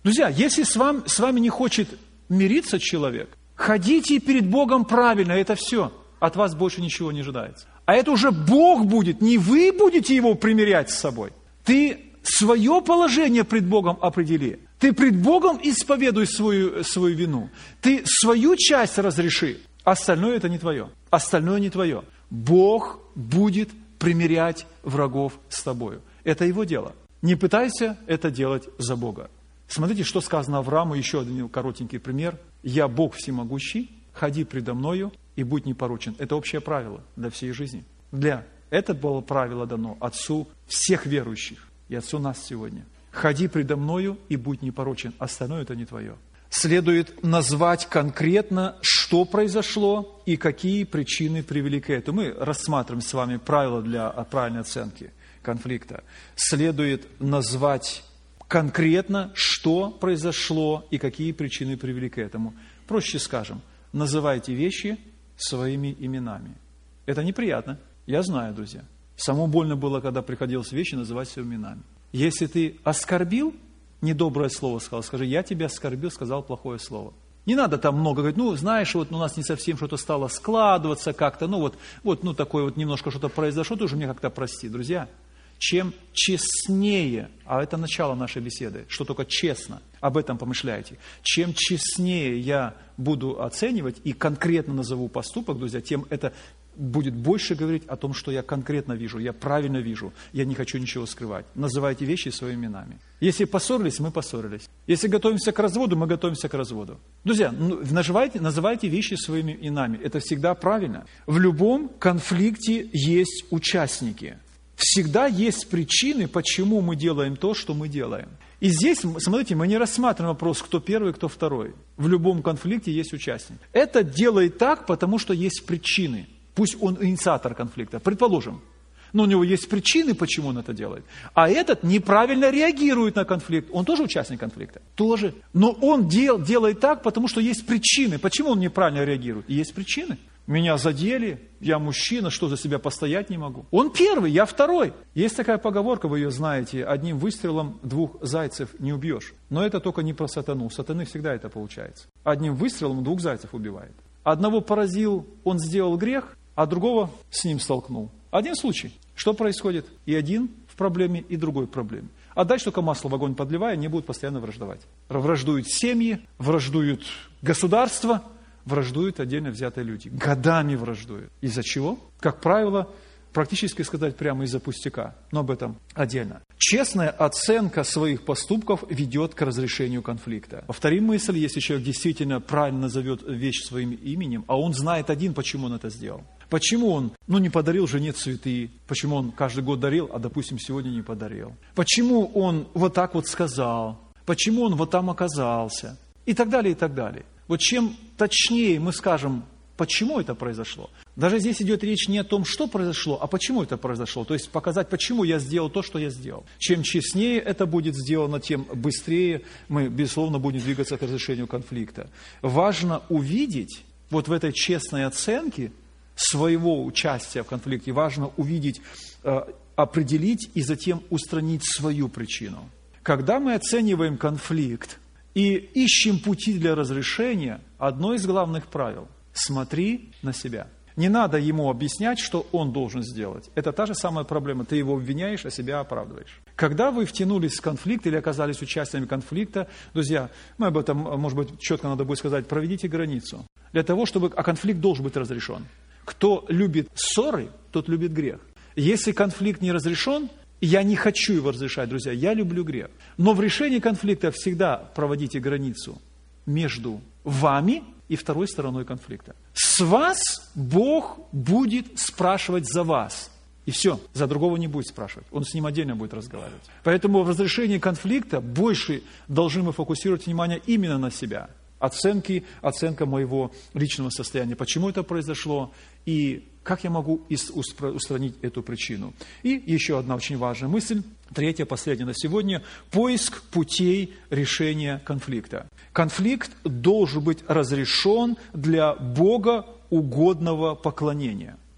Друзья, если с вами, с вами не хочет мириться человек, ходите перед Богом правильно, это все. От вас больше ничего не ожидается. А это уже Бог будет, не вы будете его примирять с собой. Ты свое положение пред Богом определи. Ты пред Богом исповедуй свою, свою вину. Ты свою часть разреши. Остальное это не твое. Остальное не твое. Бог будет примирять врагов с тобою. Это его дело. Не пытайся это делать за Бога. Смотрите, что сказано Аврааму, еще один коротенький пример. «Я Бог всемогущий, ходи предо мною и будь непорочен». Это общее правило для всей жизни. Для это было правило дано Отцу всех верующих и Отцу нас сегодня. «Ходи предо мною и будь непорочен». Остальное это не твое. Следует назвать конкретно, что произошло и какие причины привели к этому. Мы рассматриваем с вами правила для правильной оценки конфликта. Следует назвать конкретно, что произошло и какие причины привели к этому. Проще скажем, называйте вещи своими именами. Это неприятно, я знаю, друзья. Самому больно было, когда приходилось вещи называть своими именами. Если ты оскорбил, недоброе слово сказал, скажи, я тебя оскорбил, сказал плохое слово. Не надо там много говорить, ну, знаешь, вот у нас не совсем что-то стало складываться как-то, ну, вот, вот ну, такое вот немножко что-то произошло, ты уже мне как-то прости. Друзья, чем честнее, а это начало нашей беседы, что только честно, об этом помышляйте, чем честнее я буду оценивать и конкретно назову поступок, друзья, тем это будет больше говорить о том, что я конкретно вижу, я правильно вижу, я не хочу ничего скрывать. Называйте вещи своими именами. Если поссорились, мы поссорились. Если готовимся к разводу, мы готовимся к разводу. Друзья, называйте, называйте вещи своими именами. Это всегда правильно. В любом конфликте есть участники. Всегда есть причины, почему мы делаем то, что мы делаем. И здесь, смотрите, мы не рассматриваем вопрос, кто первый, кто второй. В любом конфликте есть участник. Это делает так, потому что есть причины. Пусть он инициатор конфликта, предположим. Но у него есть причины, почему он это делает. А этот неправильно реагирует на конфликт. Он тоже участник конфликта? Тоже. Но он дел, делает так, потому что есть причины. Почему он неправильно реагирует? И есть причины. Меня задели, я мужчина, что за себя постоять не могу. Он первый, я второй. Есть такая поговорка, вы ее знаете, одним выстрелом двух зайцев не убьешь. Но это только не про сатану. У сатаны всегда это получается. Одним выстрелом двух зайцев убивает. Одного поразил, он сделал грех, а другого с ним столкнул. Один случай. Что происходит? И один в проблеме, и другой в проблеме. А дальше только масло в огонь подливая, они будут постоянно враждовать. Враждуют семьи, враждуют государства, враждуют отдельно взятые люди. Годами враждуют. Из-за чего? Как правило, практически сказать прямо из-за пустяка. Но об этом отдельно. Честная оценка своих поступков ведет к разрешению конфликта. Повторим мысль, если человек действительно правильно назовет вещь своим именем, а он знает один, почему он это сделал. Почему он, ну, не подарил жене цветы? Почему он каждый год дарил, а, допустим, сегодня не подарил? Почему он вот так вот сказал? Почему он вот там оказался? И так далее, и так далее. Вот чем точнее мы скажем, почему это произошло. Даже здесь идет речь не о том, что произошло, а почему это произошло. То есть показать, почему я сделал то, что я сделал. Чем честнее это будет сделано, тем быстрее мы, безусловно, будем двигаться к разрешению конфликта. Важно увидеть вот в этой честной оценке своего участия в конфликте, важно увидеть, определить и затем устранить свою причину. Когда мы оцениваем конфликт и ищем пути для разрешения, одно из главных правил – смотри на себя. Не надо ему объяснять, что он должен сделать. Это та же самая проблема. Ты его обвиняешь, а себя оправдываешь. Когда вы втянулись в конфликт или оказались участниками конфликта, друзья, мы об этом, может быть, четко надо будет сказать, проведите границу. Для того, чтобы... А конфликт должен быть разрешен. Кто любит ссоры, тот любит грех. Если конфликт не разрешен, я не хочу его разрешать, друзья, я люблю грех. Но в решении конфликта всегда проводите границу между вами и второй стороной конфликта. С вас Бог будет спрашивать за вас. И все, за другого не будет спрашивать. Он с ним отдельно будет разговаривать. Поэтому в разрешении конфликта больше должны мы фокусировать внимание именно на себя. Оценки, оценка моего личного состояния. Почему это произошло и как я могу устранить эту причину. И еще одна очень важная мысль, третья, последняя на сегодня. Поиск путей решения конфликта. Конфликт должен быть разрешен для Бога угодного поклонения.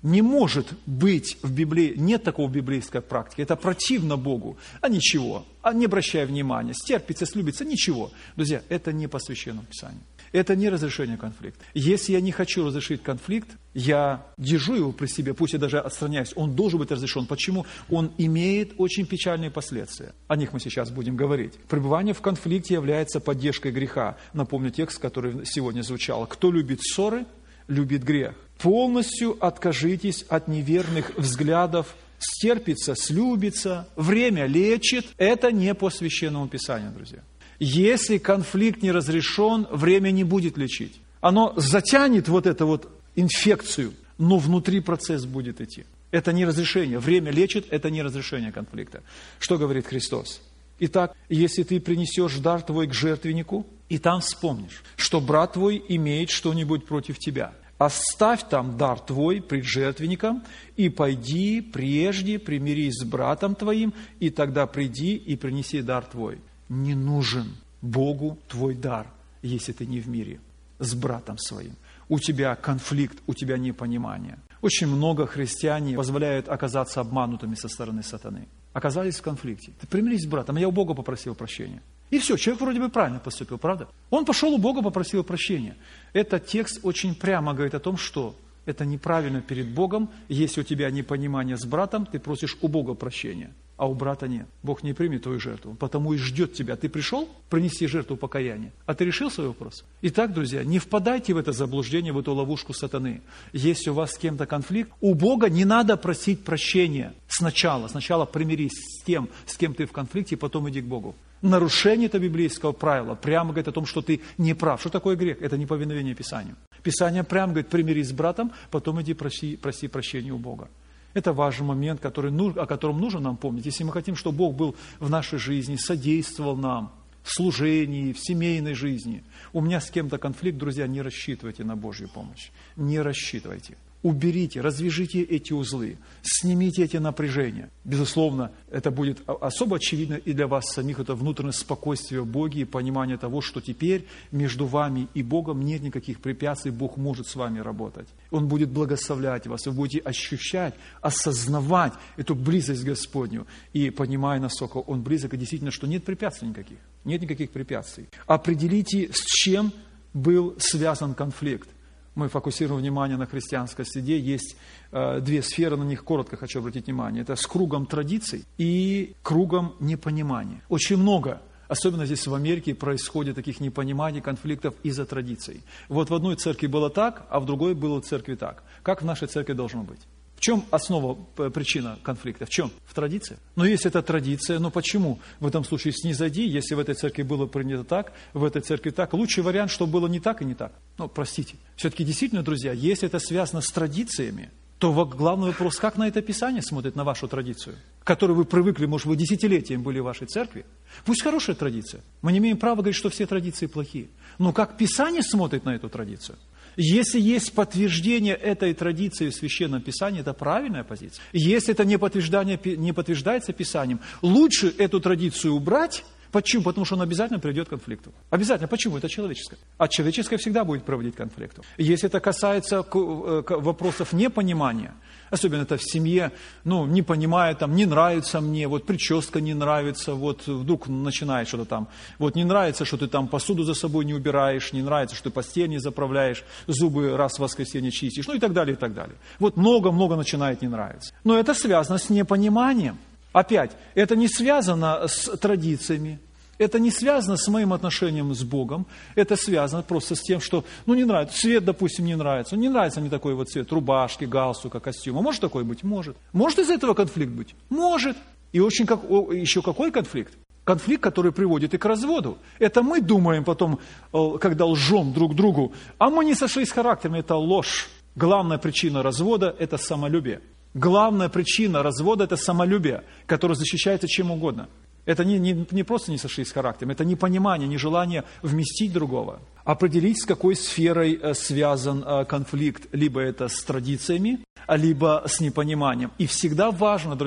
Не может быть в Библии, нет такого библейской практики. Это противно Богу. А ничего, а не обращая внимания, стерпится, слюбится, ничего. Друзья, это не по Священному Писанию. Это не разрешение конфликта. Если я не хочу разрешить конфликт, я держу его при себе, пусть я даже отстраняюсь, он должен быть разрешен. Почему? Он имеет очень печальные последствия. О них мы сейчас будем говорить. Пребывание в конфликте является поддержкой греха. Напомню текст, который сегодня звучал. Кто любит ссоры, любит грех. Полностью откажитесь от неверных взглядов, стерпится, слюбится, время лечит. Это не по Священному Писанию, друзья. Если конфликт не разрешен, время не будет лечить. Оно затянет вот эту вот инфекцию, но внутри процесс будет идти. Это не разрешение. Время лечит, это не разрешение конфликта. Что говорит Христос? Итак, если ты принесешь дар твой к жертвеннику, и там вспомнишь, что брат твой имеет что-нибудь против тебя, оставь там дар твой пред жертвенником, и пойди прежде примирись с братом твоим, и тогда приди и принеси дар твой. Не нужен Богу твой дар, если ты не в мире с братом своим. У тебя конфликт, у тебя непонимание. Очень много христиане позволяют оказаться обманутыми со стороны сатаны. Оказались в конфликте. Ты примирись с братом, я у Бога попросил прощения. И все, человек вроде бы правильно поступил, правда? Он пошел у Бога, попросил прощения. Этот текст очень прямо говорит о том, что это неправильно перед Богом. Если у тебя непонимание с братом, ты просишь у Бога прощения, а у брата нет. Бог не примет твою жертву, потому и ждет тебя. Ты пришел принести жертву покаяния, а ты решил свой вопрос? Итак, друзья, не впадайте в это заблуждение, в эту ловушку сатаны. Если у вас с кем-то конфликт, у Бога не надо просить прощения сначала. Сначала примирись с тем, с кем ты в конфликте, потом иди к Богу. Нарушение этого библейского правила прямо говорит о том, что ты не прав. Что такое грех? Это неповиновение Писанию. Писание прямо говорит, примирись с братом, потом иди проси, проси прощения у Бога. Это важный момент, который, о котором нужно нам помнить. Если мы хотим, чтобы Бог был в нашей жизни, содействовал нам в служении, в семейной жизни. У меня с кем-то конфликт, друзья, не рассчитывайте на Божью помощь. Не рассчитывайте. Уберите, развяжите эти узлы, снимите эти напряжения. Безусловно, это будет особо очевидно и для вас самих, это внутреннее спокойствие в Боге и понимание того, что теперь между вами и Богом нет никаких препятствий, Бог может с вами работать. Он будет благословлять вас, вы будете ощущать, осознавать эту близость Господню и понимая, насколько Он близок, и действительно, что нет препятствий никаких, нет никаких препятствий. Определите, с чем был связан конфликт. Мы фокусируем внимание на христианской среде. Есть э, две сферы, на них коротко хочу обратить внимание. Это с кругом традиций и кругом непонимания. Очень много, особенно здесь в Америке, происходит таких непониманий, конфликтов из-за традиций. Вот в одной церкви было так, а в другой было в церкви так. Как в нашей церкви должно быть? В чем основа, причина конфликта? В чем? В традиции. Но если это традиция, но почему? В этом случае снизойди, если в этой церкви было принято так, в этой церкви так. Лучший вариант, чтобы было не так и не так. Ну, простите. Все-таки действительно, друзья, если это связано с традициями, то главный вопрос, как на это Писание смотрит, на вашу традицию, к которой вы привыкли, может, вы десятилетиями были в вашей церкви. Пусть хорошая традиция. Мы не имеем права говорить, что все традиции плохие. Но как Писание смотрит на эту традицию? Если есть подтверждение этой традиции в Священном Писании, это правильная позиция. Если это не, подтверждение, не подтверждается Писанием, лучше эту традицию убрать. Почему? Потому что он обязательно приведет к конфликту. Обязательно. Почему? Это человеческое. А человеческое всегда будет приводить к конфликту. Если это касается вопросов непонимания, особенно это в семье, ну, не понимая, там, не нравится мне, вот прическа не нравится, вот вдруг начинает что-то там, вот не нравится, что ты там посуду за собой не убираешь, не нравится, что ты постель не заправляешь, зубы раз в воскресенье чистишь, ну и так далее, и так далее. Вот много-много начинает не нравиться. Но это связано с непониманием. Опять, это не связано с традициями, это не связано с моим отношением с Богом, это связано просто с тем, что, ну, не нравится, цвет, допустим, не нравится, ну, не нравится мне такой вот цвет рубашки, галстука, костюма. Может такой быть? Может. Может из этого конфликт быть? Может. И очень как, о, еще какой конфликт? Конфликт, который приводит и к разводу. Это мы думаем потом, когда лжем друг другу, а мы не сошлись с характером, это ложь. Главная причина развода – это самолюбие. Главная причина развода – это самолюбие, которое защищается чем угодно. Это не, не, не просто не сошлись с характером, это непонимание, нежелание вместить другого. Определить, с какой сферой связан конфликт, либо это с традициями, либо с непониманием. И всегда важно, друзья,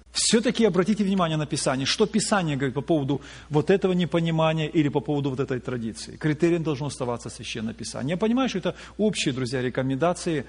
Все-таки обратите внимание на Писание. Что Писание говорит по поводу вот этого непонимания или по поводу вот этой традиции? Критерием должно оставаться Священное Писание. Я понимаю, что это общие, друзья, рекомендации,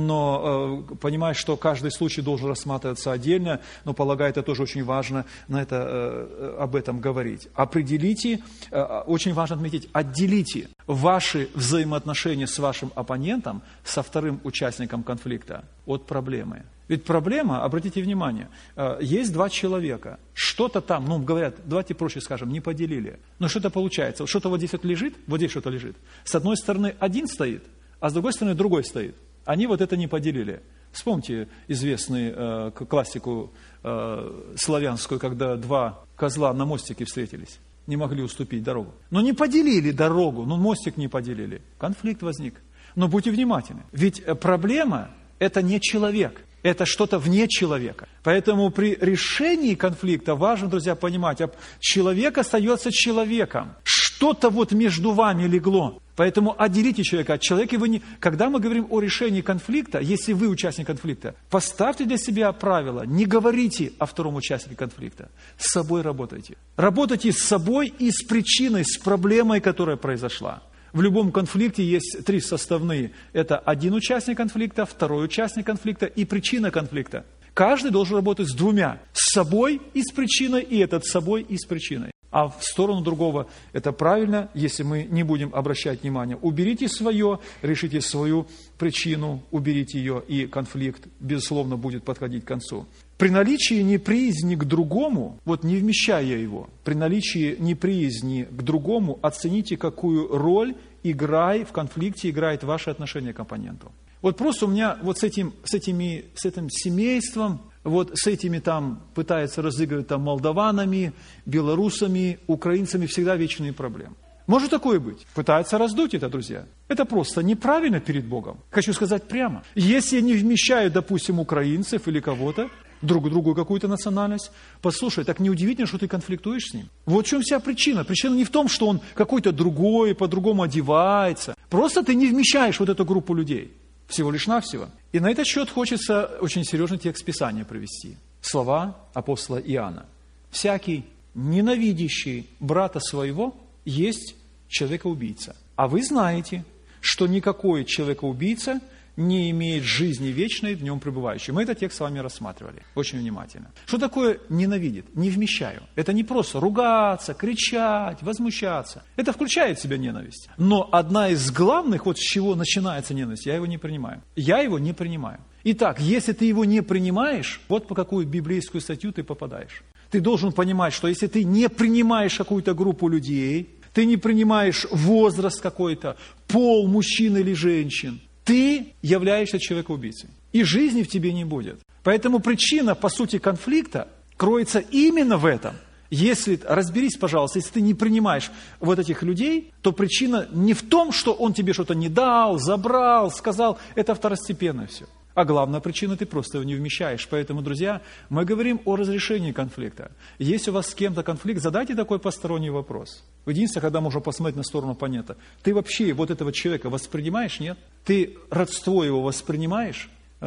но э, понимаю, что каждый случай должен рассматриваться отдельно, но полагаю, это тоже очень важно на это, э, об этом говорить. Определите, э, очень важно отметить, отделите ваши взаимоотношения с вашим оппонентом, со вторым участником конфликта от проблемы. Ведь проблема, обратите внимание, есть два человека, что-то там, ну, говорят, давайте проще скажем, не поделили. Но что-то получается, что-то вот здесь вот лежит, вот здесь что-то лежит. С одной стороны один стоит, а с другой стороны другой стоит. Они вот это не поделили. Вспомните известную э, классику э, славянскую, когда два козла на мостике встретились, не могли уступить дорогу. Но не поделили дорогу, ну, мостик не поделили. Конфликт возник. Но будьте внимательны, ведь проблема – это не человек. Это что-то вне человека. Поэтому при решении конфликта важно, друзья, понимать, человек остается человеком. Что-то вот между вами легло. Поэтому отделите человека от человека. Вы не... Когда мы говорим о решении конфликта, если вы участник конфликта, поставьте для себя правило, не говорите о втором участнике конфликта. С собой работайте. Работайте с собой и с причиной, с проблемой, которая произошла. В любом конфликте есть три составные. Это один участник конфликта, второй участник конфликта и причина конфликта. Каждый должен работать с двумя. С собой и с причиной, и этот с собой и с причиной. А в сторону другого это правильно, если мы не будем обращать внимание. Уберите свое, решите свою причину, уберите ее, и конфликт, безусловно, будет подходить к концу. При наличии неприязни к другому, вот не вмещая его, при наличии неприязни к другому, оцените, какую роль играй, в конфликте играет ваше отношение к оппоненту. Вот просто у меня вот с этим, с этими, с этим семейством, вот с этими там пытаются разыгрывать там молдаванами, белорусами, украинцами всегда вечные проблемы. Может такое быть? Пытаются раздуть это, друзья. Это просто неправильно перед Богом. Хочу сказать прямо. Если я не вмещаю, допустим, украинцев или кого-то, друг другую какую-то национальность, послушай, так неудивительно, что ты конфликтуешь с ним. Вот в чем вся причина. Причина не в том, что он какой-то другой, по-другому одевается. Просто ты не вмещаешь вот эту группу людей. Всего лишь навсего. И на этот счет хочется очень серьезный текст Писания привести. Слова апостола Иоанна. «Всякий, ненавидящий брата своего, есть человекоубийца. А вы знаете, что никакой человекоубийца не имеет жизни вечной в нем пребывающей». Мы этот текст с вами рассматривали очень внимательно. Что такое ненавидит? Не вмещаю. Это не просто ругаться, кричать, возмущаться. Это включает в себя ненависть. Но одна из главных, вот с чего начинается ненависть, я его не принимаю. Я его не принимаю. Итак, если ты его не принимаешь, вот по какую библейскую статью ты попадаешь. Ты должен понимать, что если ты не принимаешь какую-то группу людей, ты не принимаешь возраст какой-то, пол мужчин или женщин, ты являешься человекоубийцей. И жизни в тебе не будет. Поэтому причина, по сути, конфликта кроется именно в этом. Если, разберись, пожалуйста, если ты не принимаешь вот этих людей, то причина не в том, что он тебе что-то не дал, забрал, сказал. Это второстепенное все. А главная причина, ты просто его не вмещаешь. Поэтому, друзья, мы говорим о разрешении конфликта. Если у вас с кем-то конфликт, задайте такой посторонний вопрос. Единственное, когда можно посмотреть на сторону оппонента. Ты вообще вот этого человека воспринимаешь, нет? Ты родство его воспринимаешь?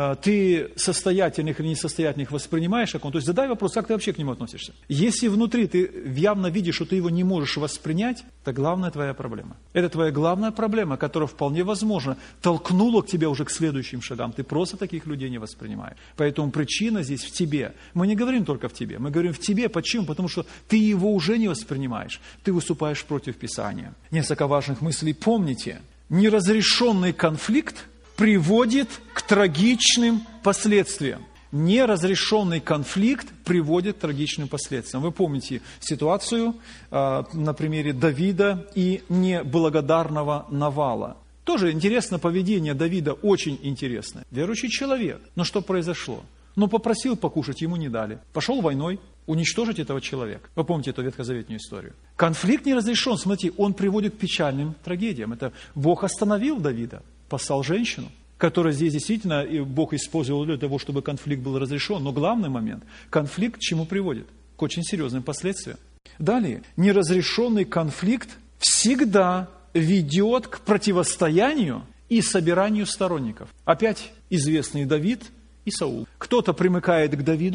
Ты состоятельных или несостоятельных воспринимаешь? То есть задай вопрос, как ты вообще к нему относишься? Если внутри ты явно видишь, что ты его не можешь воспринять, это главная твоя проблема. Это твоя главная проблема, которая вполне возможно толкнула к тебе уже к следующим шагам. Ты просто таких людей не воспринимаешь. Поэтому причина здесь в тебе. Мы не говорим только в тебе, мы говорим в тебе. Почему? Потому что ты его уже не воспринимаешь. Ты выступаешь против Писания. Несколько важных мыслей. Помните, неразрешенный конфликт приводит к трагичным последствиям. Неразрешенный конфликт приводит к трагичным последствиям. Вы помните ситуацию э, на примере Давида и неблагодарного Навала. Тоже интересно поведение Давида, очень интересное. Верующий человек. Но что произошло? Ну, попросил покушать, ему не дали. Пошел войной уничтожить этого человека. Вы помните эту ветхозаветную историю. Конфликт не разрешен. Смотрите, он приводит к печальным трагедиям. Это Бог остановил Давида. Послал женщину, которая здесь действительно Бог использовал для того, чтобы конфликт был разрешен. Но главный момент, конфликт к чему приводит? К очень серьезным последствиям. Далее, неразрешенный конфликт всегда ведет к противостоянию и собиранию сторонников. Опять известный Давид и Саул. Кто-то примыкает к Давиду,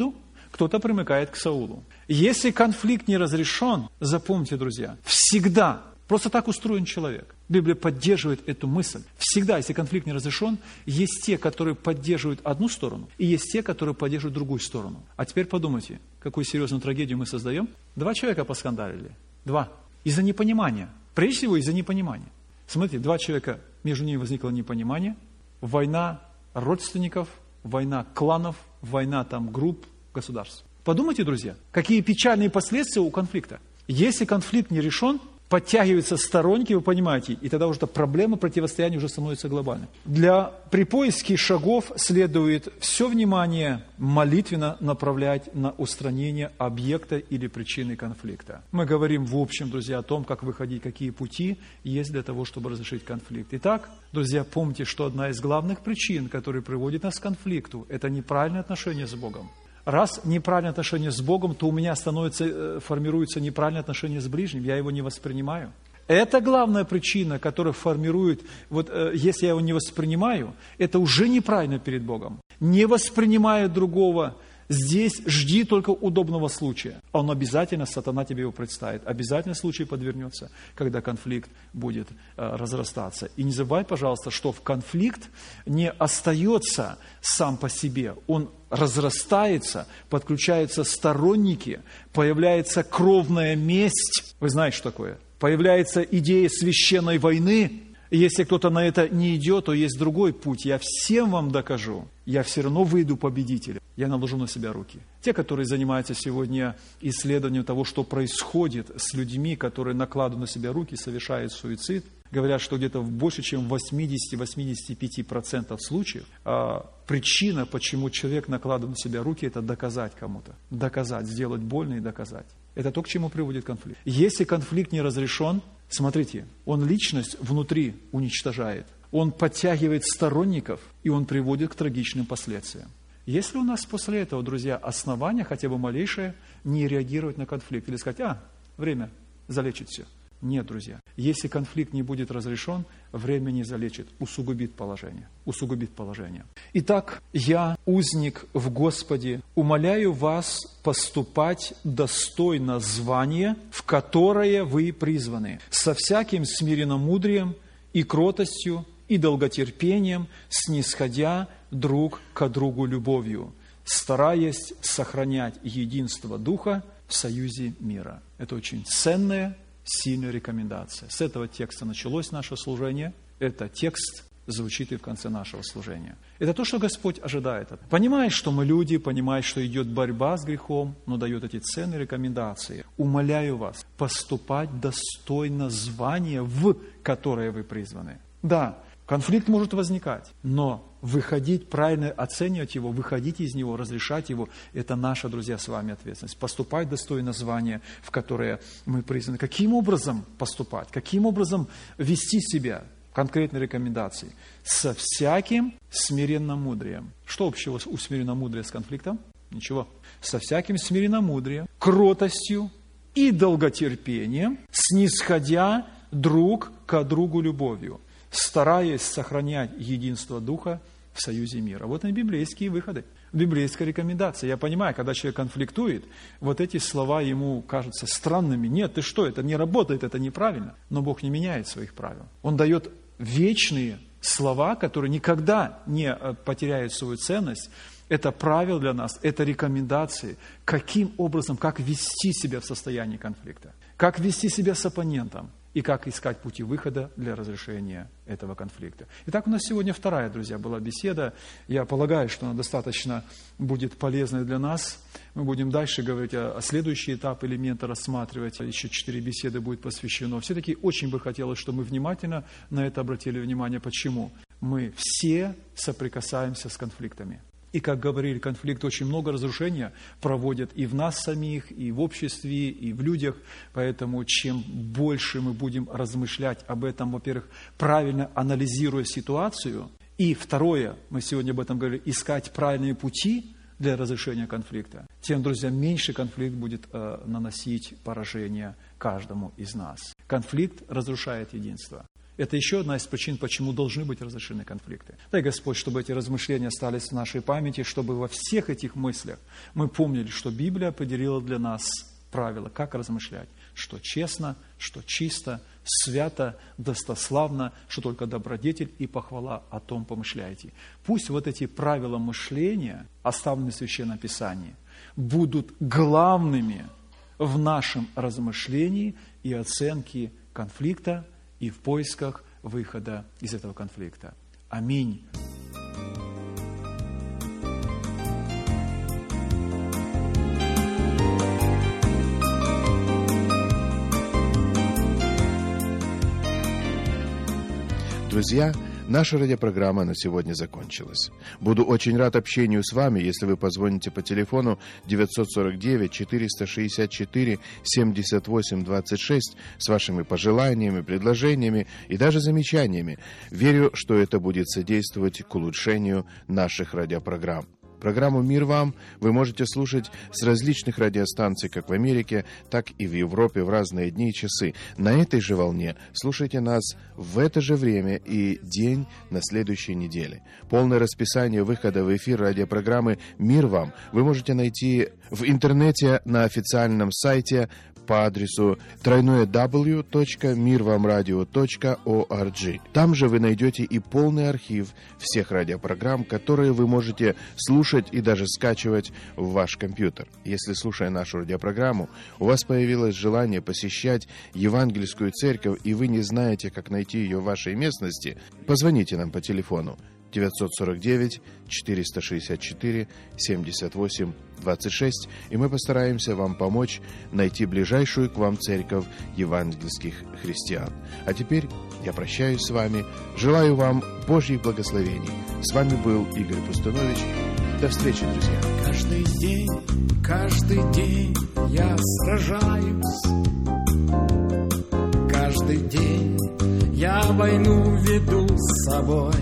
кто-то примыкает к Саулу. Если конфликт не разрешен, запомните, друзья, всегда, просто так устроен человек. Библия поддерживает эту мысль. Всегда, если конфликт не разрешен, есть те, которые поддерживают одну сторону, и есть те, которые поддерживают другую сторону. А теперь подумайте, какую серьезную трагедию мы создаем. Два человека поскандалили. Два. Из-за непонимания. Прежде всего, из-за непонимания. Смотрите, два человека, между ними возникло непонимание, война родственников, война кланов, война там групп, государств. Подумайте, друзья, какие печальные последствия у конфликта. Если конфликт не решен, подтягиваются сторонники, вы понимаете, и тогда уже проблема противостояния уже становится глобальной. Для при поиске шагов следует все внимание молитвенно направлять на устранение объекта или причины конфликта. Мы говорим в общем, друзья, о том, как выходить, какие пути есть для того, чтобы разрешить конфликт. Итак, друзья, помните, что одна из главных причин, которые приводят нас к конфликту, это неправильное отношение с Богом. Раз неправильное отношение с Богом, то у меня становится, формируется неправильное отношение с ближним, я его не воспринимаю. Это главная причина, которая формирует, вот если я его не воспринимаю, это уже неправильно перед Богом. Не воспринимая другого, здесь жди только удобного случая. Он обязательно, сатана тебе его представит, обязательно случай подвернется, когда конфликт будет э, разрастаться. И не забывай, пожалуйста, что в конфликт не остается сам по себе, он разрастается, подключаются сторонники, появляется кровная месть. Вы знаете, что такое? Появляется идея священной войны. И если кто-то на это не идет, то есть другой путь. Я всем вам докажу. Я все равно выйду победителем. Я наложу на себя руки. Те, которые занимаются сегодня исследованием того, что происходит с людьми, которые накладывают на себя руки, совершают суицид, говорят, что где-то больше, чем в восемьдесят-восемьдесят пять процентов случаев а, причина, почему человек накладывает на себя руки, это доказать кому-то. Доказать, сделать больно и доказать. Это то, к чему приводит конфликт. Если конфликт не разрешен, смотрите, он личность внутри уничтожает. Он подтягивает сторонников, и он приводит к трагичным последствиям. Есть ли у нас после этого, друзья, основания, хотя бы малейшее, не реагировать на конфликт? Или сказать, а, время залечит все. Нет, друзья. Если конфликт не будет разрешен, время не залечит, усугубит положение. Усугубит положение. Итак, я, узник в Господе, умоляю вас поступать достойно звания, в которое вы призваны, со всяким смиренномудрием и кротостью, и долготерпением, снисходя друг к другу любовью, стараясь сохранять единство Духа в союзе мира. Это очень ценная, сильная рекомендация. С этого текста началось наше служение. Это текст звучит и в конце нашего служения. Это то, что Господь ожидает. Понимает, что мы люди, понимает, что идет борьба с грехом, но дает эти ценные рекомендации. Умоляю вас поступать достойно звания, в которое вы призваны. Да, конфликт может возникать, но выходить, правильно оценивать его, выходить из него, разрешать его, это наша, друзья, с вами ответственность. Поступать достойно звания, в которое мы призваны. Каким образом поступать? Каким образом вести себя? Конкретные рекомендации. Со всяким смиренномудрием. Что общего у смиренномудрия с конфликтом? Ничего. Со всяким смиренномудрием, кротостью и долготерпением, снисходя друг к другу любовью, стараясь сохранять единство Духа в союзе мира. Вот они библейские выходы, библейская рекомендация. Я понимаю, когда человек конфликтует, вот эти слова ему кажутся странными. Нет, ты что, это не работает, это неправильно. Но Бог не меняет своих правил. Он дает вечные слова, которые никогда не потеряют свою ценность. Это правило для нас, это рекомендации, каким образом, как вести себя в состоянии конфликта, как вести себя с оппонентом и как искать пути выхода для разрешения этого конфликта. Итак, у нас сегодня вторая, друзья, была беседа. Я полагаю, что она достаточно будет полезной для нас. Мы будем дальше говорить о, о следующий этап элемента рассматривать. Еще четыре беседы будет посвящено. Все-таки очень бы хотелось, чтобы мы внимательно на это обратили внимание. Почему? Мы все соприкасаемся с конфликтами. И, как говорили, конфликт очень много разрушения проводят и в нас самих, и в обществе, и в людях. Поэтому чем больше мы будем размышлять об этом, во-первых, правильно анализируя ситуацию, и второе, мы сегодня об этом говорили, искать правильные пути для разрешения конфликта, тем, друзья, меньше конфликт будет э, наносить поражение каждому из нас. Конфликт разрушает единство. Это еще одна из причин, почему должны быть разрешены конфликты. Дай, Господь, чтобы эти размышления остались в нашей памяти, чтобы во всех этих мыслях мы помнили, что Библия определила для нас правила, как размышлять, что честно, что чисто, свято, достославно, что только добродетель и похвала о том помышляете. Пусть вот эти правила мышления, оставленные в Священном Писании, будут главными в нашем размышлении и оценке конфликта и в поисках выхода из этого конфликта. Аминь. Друзья, наша радиопрограмма на сегодня закончилась. Буду очень рад общению с вами, если вы позвоните по телефону девятьсот сорок девять четыреста шестьдесят четыре семьдесят восемь двадцать шесть с вашими пожеланиями, предложениями и даже замечаниями. Верю, что это будет содействовать к улучшению наших радиопрограмм. Программу «Мир вам» вы можете слушать с различных радиостанций, как в Америке, так и в Европе в разные дни и часы. На этой же волне слушайте нас в это же время и день на следующей неделе. Полное расписание выхода в эфир радиопрограммы «Мир вам» вы можете найти в интернете на официальном сайте по адресу дабл ю дабл ю дабл ю точка мир вам радио точка орг. Там же вы найдете и полный архив всех радиопрограмм, которые вы можете слушать и даже скачивать в ваш компьютер. Если, слушая нашу радиопрограмму, у вас появилось желание посещать Евангельскую церковь, и вы не знаете, как найти ее в вашей местности, позвоните нам по телефону девятьсот сорок девять четыреста шестьдесят четыре семьдесят восемь двадцать шесть, и мы постараемся вам помочь найти ближайшую к вам церковь евангельских христиан. А теперь я прощаюсь с вами, желаю вам Божьих благословений. С вами был Игорь Пустунович. До встречи, друзья. Каждый день, каждый день я сражаюсь. Каждый день я войну веду с собой.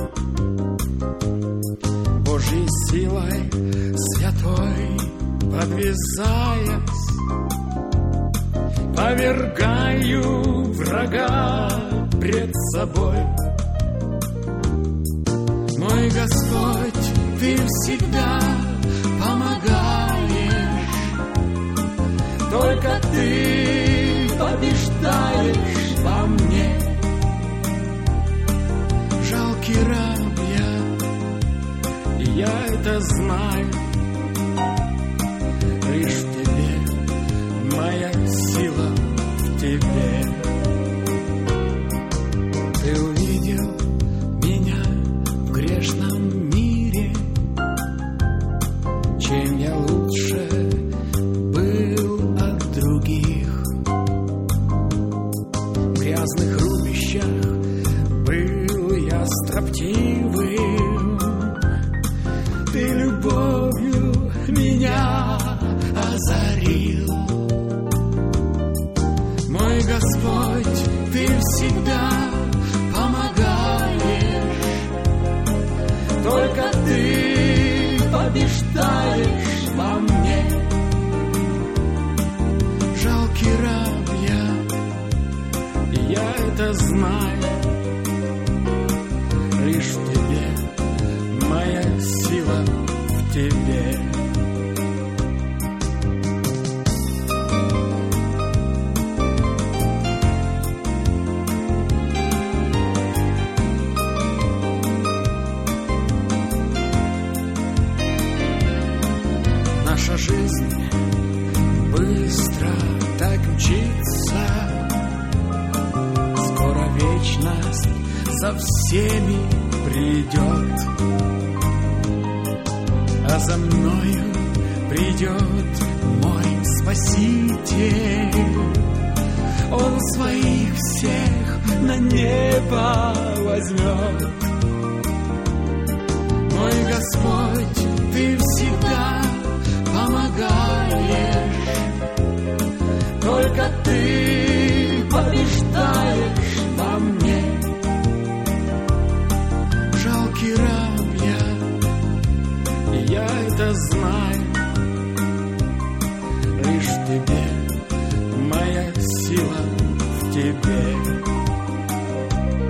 Божьей силой святой подвязаясь, повергаю врага пред собой. Мой Господь, Ты всегда помогаешь, только Ты побеждаешь во мне. Жалкий раб я, и я это знаю, лишь в Тебе, моя сила в Тебе. Ты увидел меня в грешном мире, чем я лучше был от других. В грязных рубищах был я строптивым, Ты любовью меня озарил. Мой Господь, Ты всегда помогаешь, только Ты побеждаешь во мне. Жалкий раб я, и я это знаю, лишь в Тебе, моя сила в Тебе. Наша жизнь быстро так мчится, скоро вечность за всеми придет, а за мною придет мой Спаситель. Он своих всех на небо возьмет. Мой Господь, Ты всегда помогаешь, только Ты побеждаешь во мне. Жалкий раб я, и я это знаю, лишь в Тебе, моя сила в Тебе.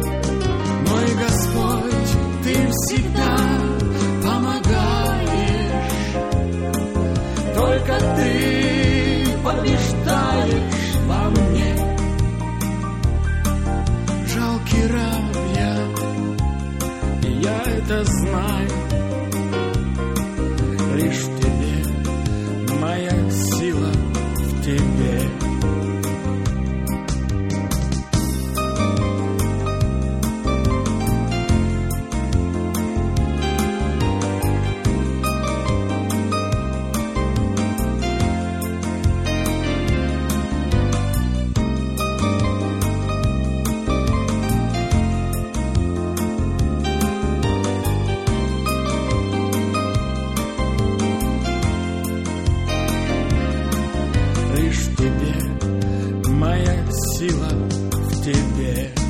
маленький раб я, и я это знаю. Лишь в тебе моя сила, в тебе. Лишь в тебе моя сила, в тебе.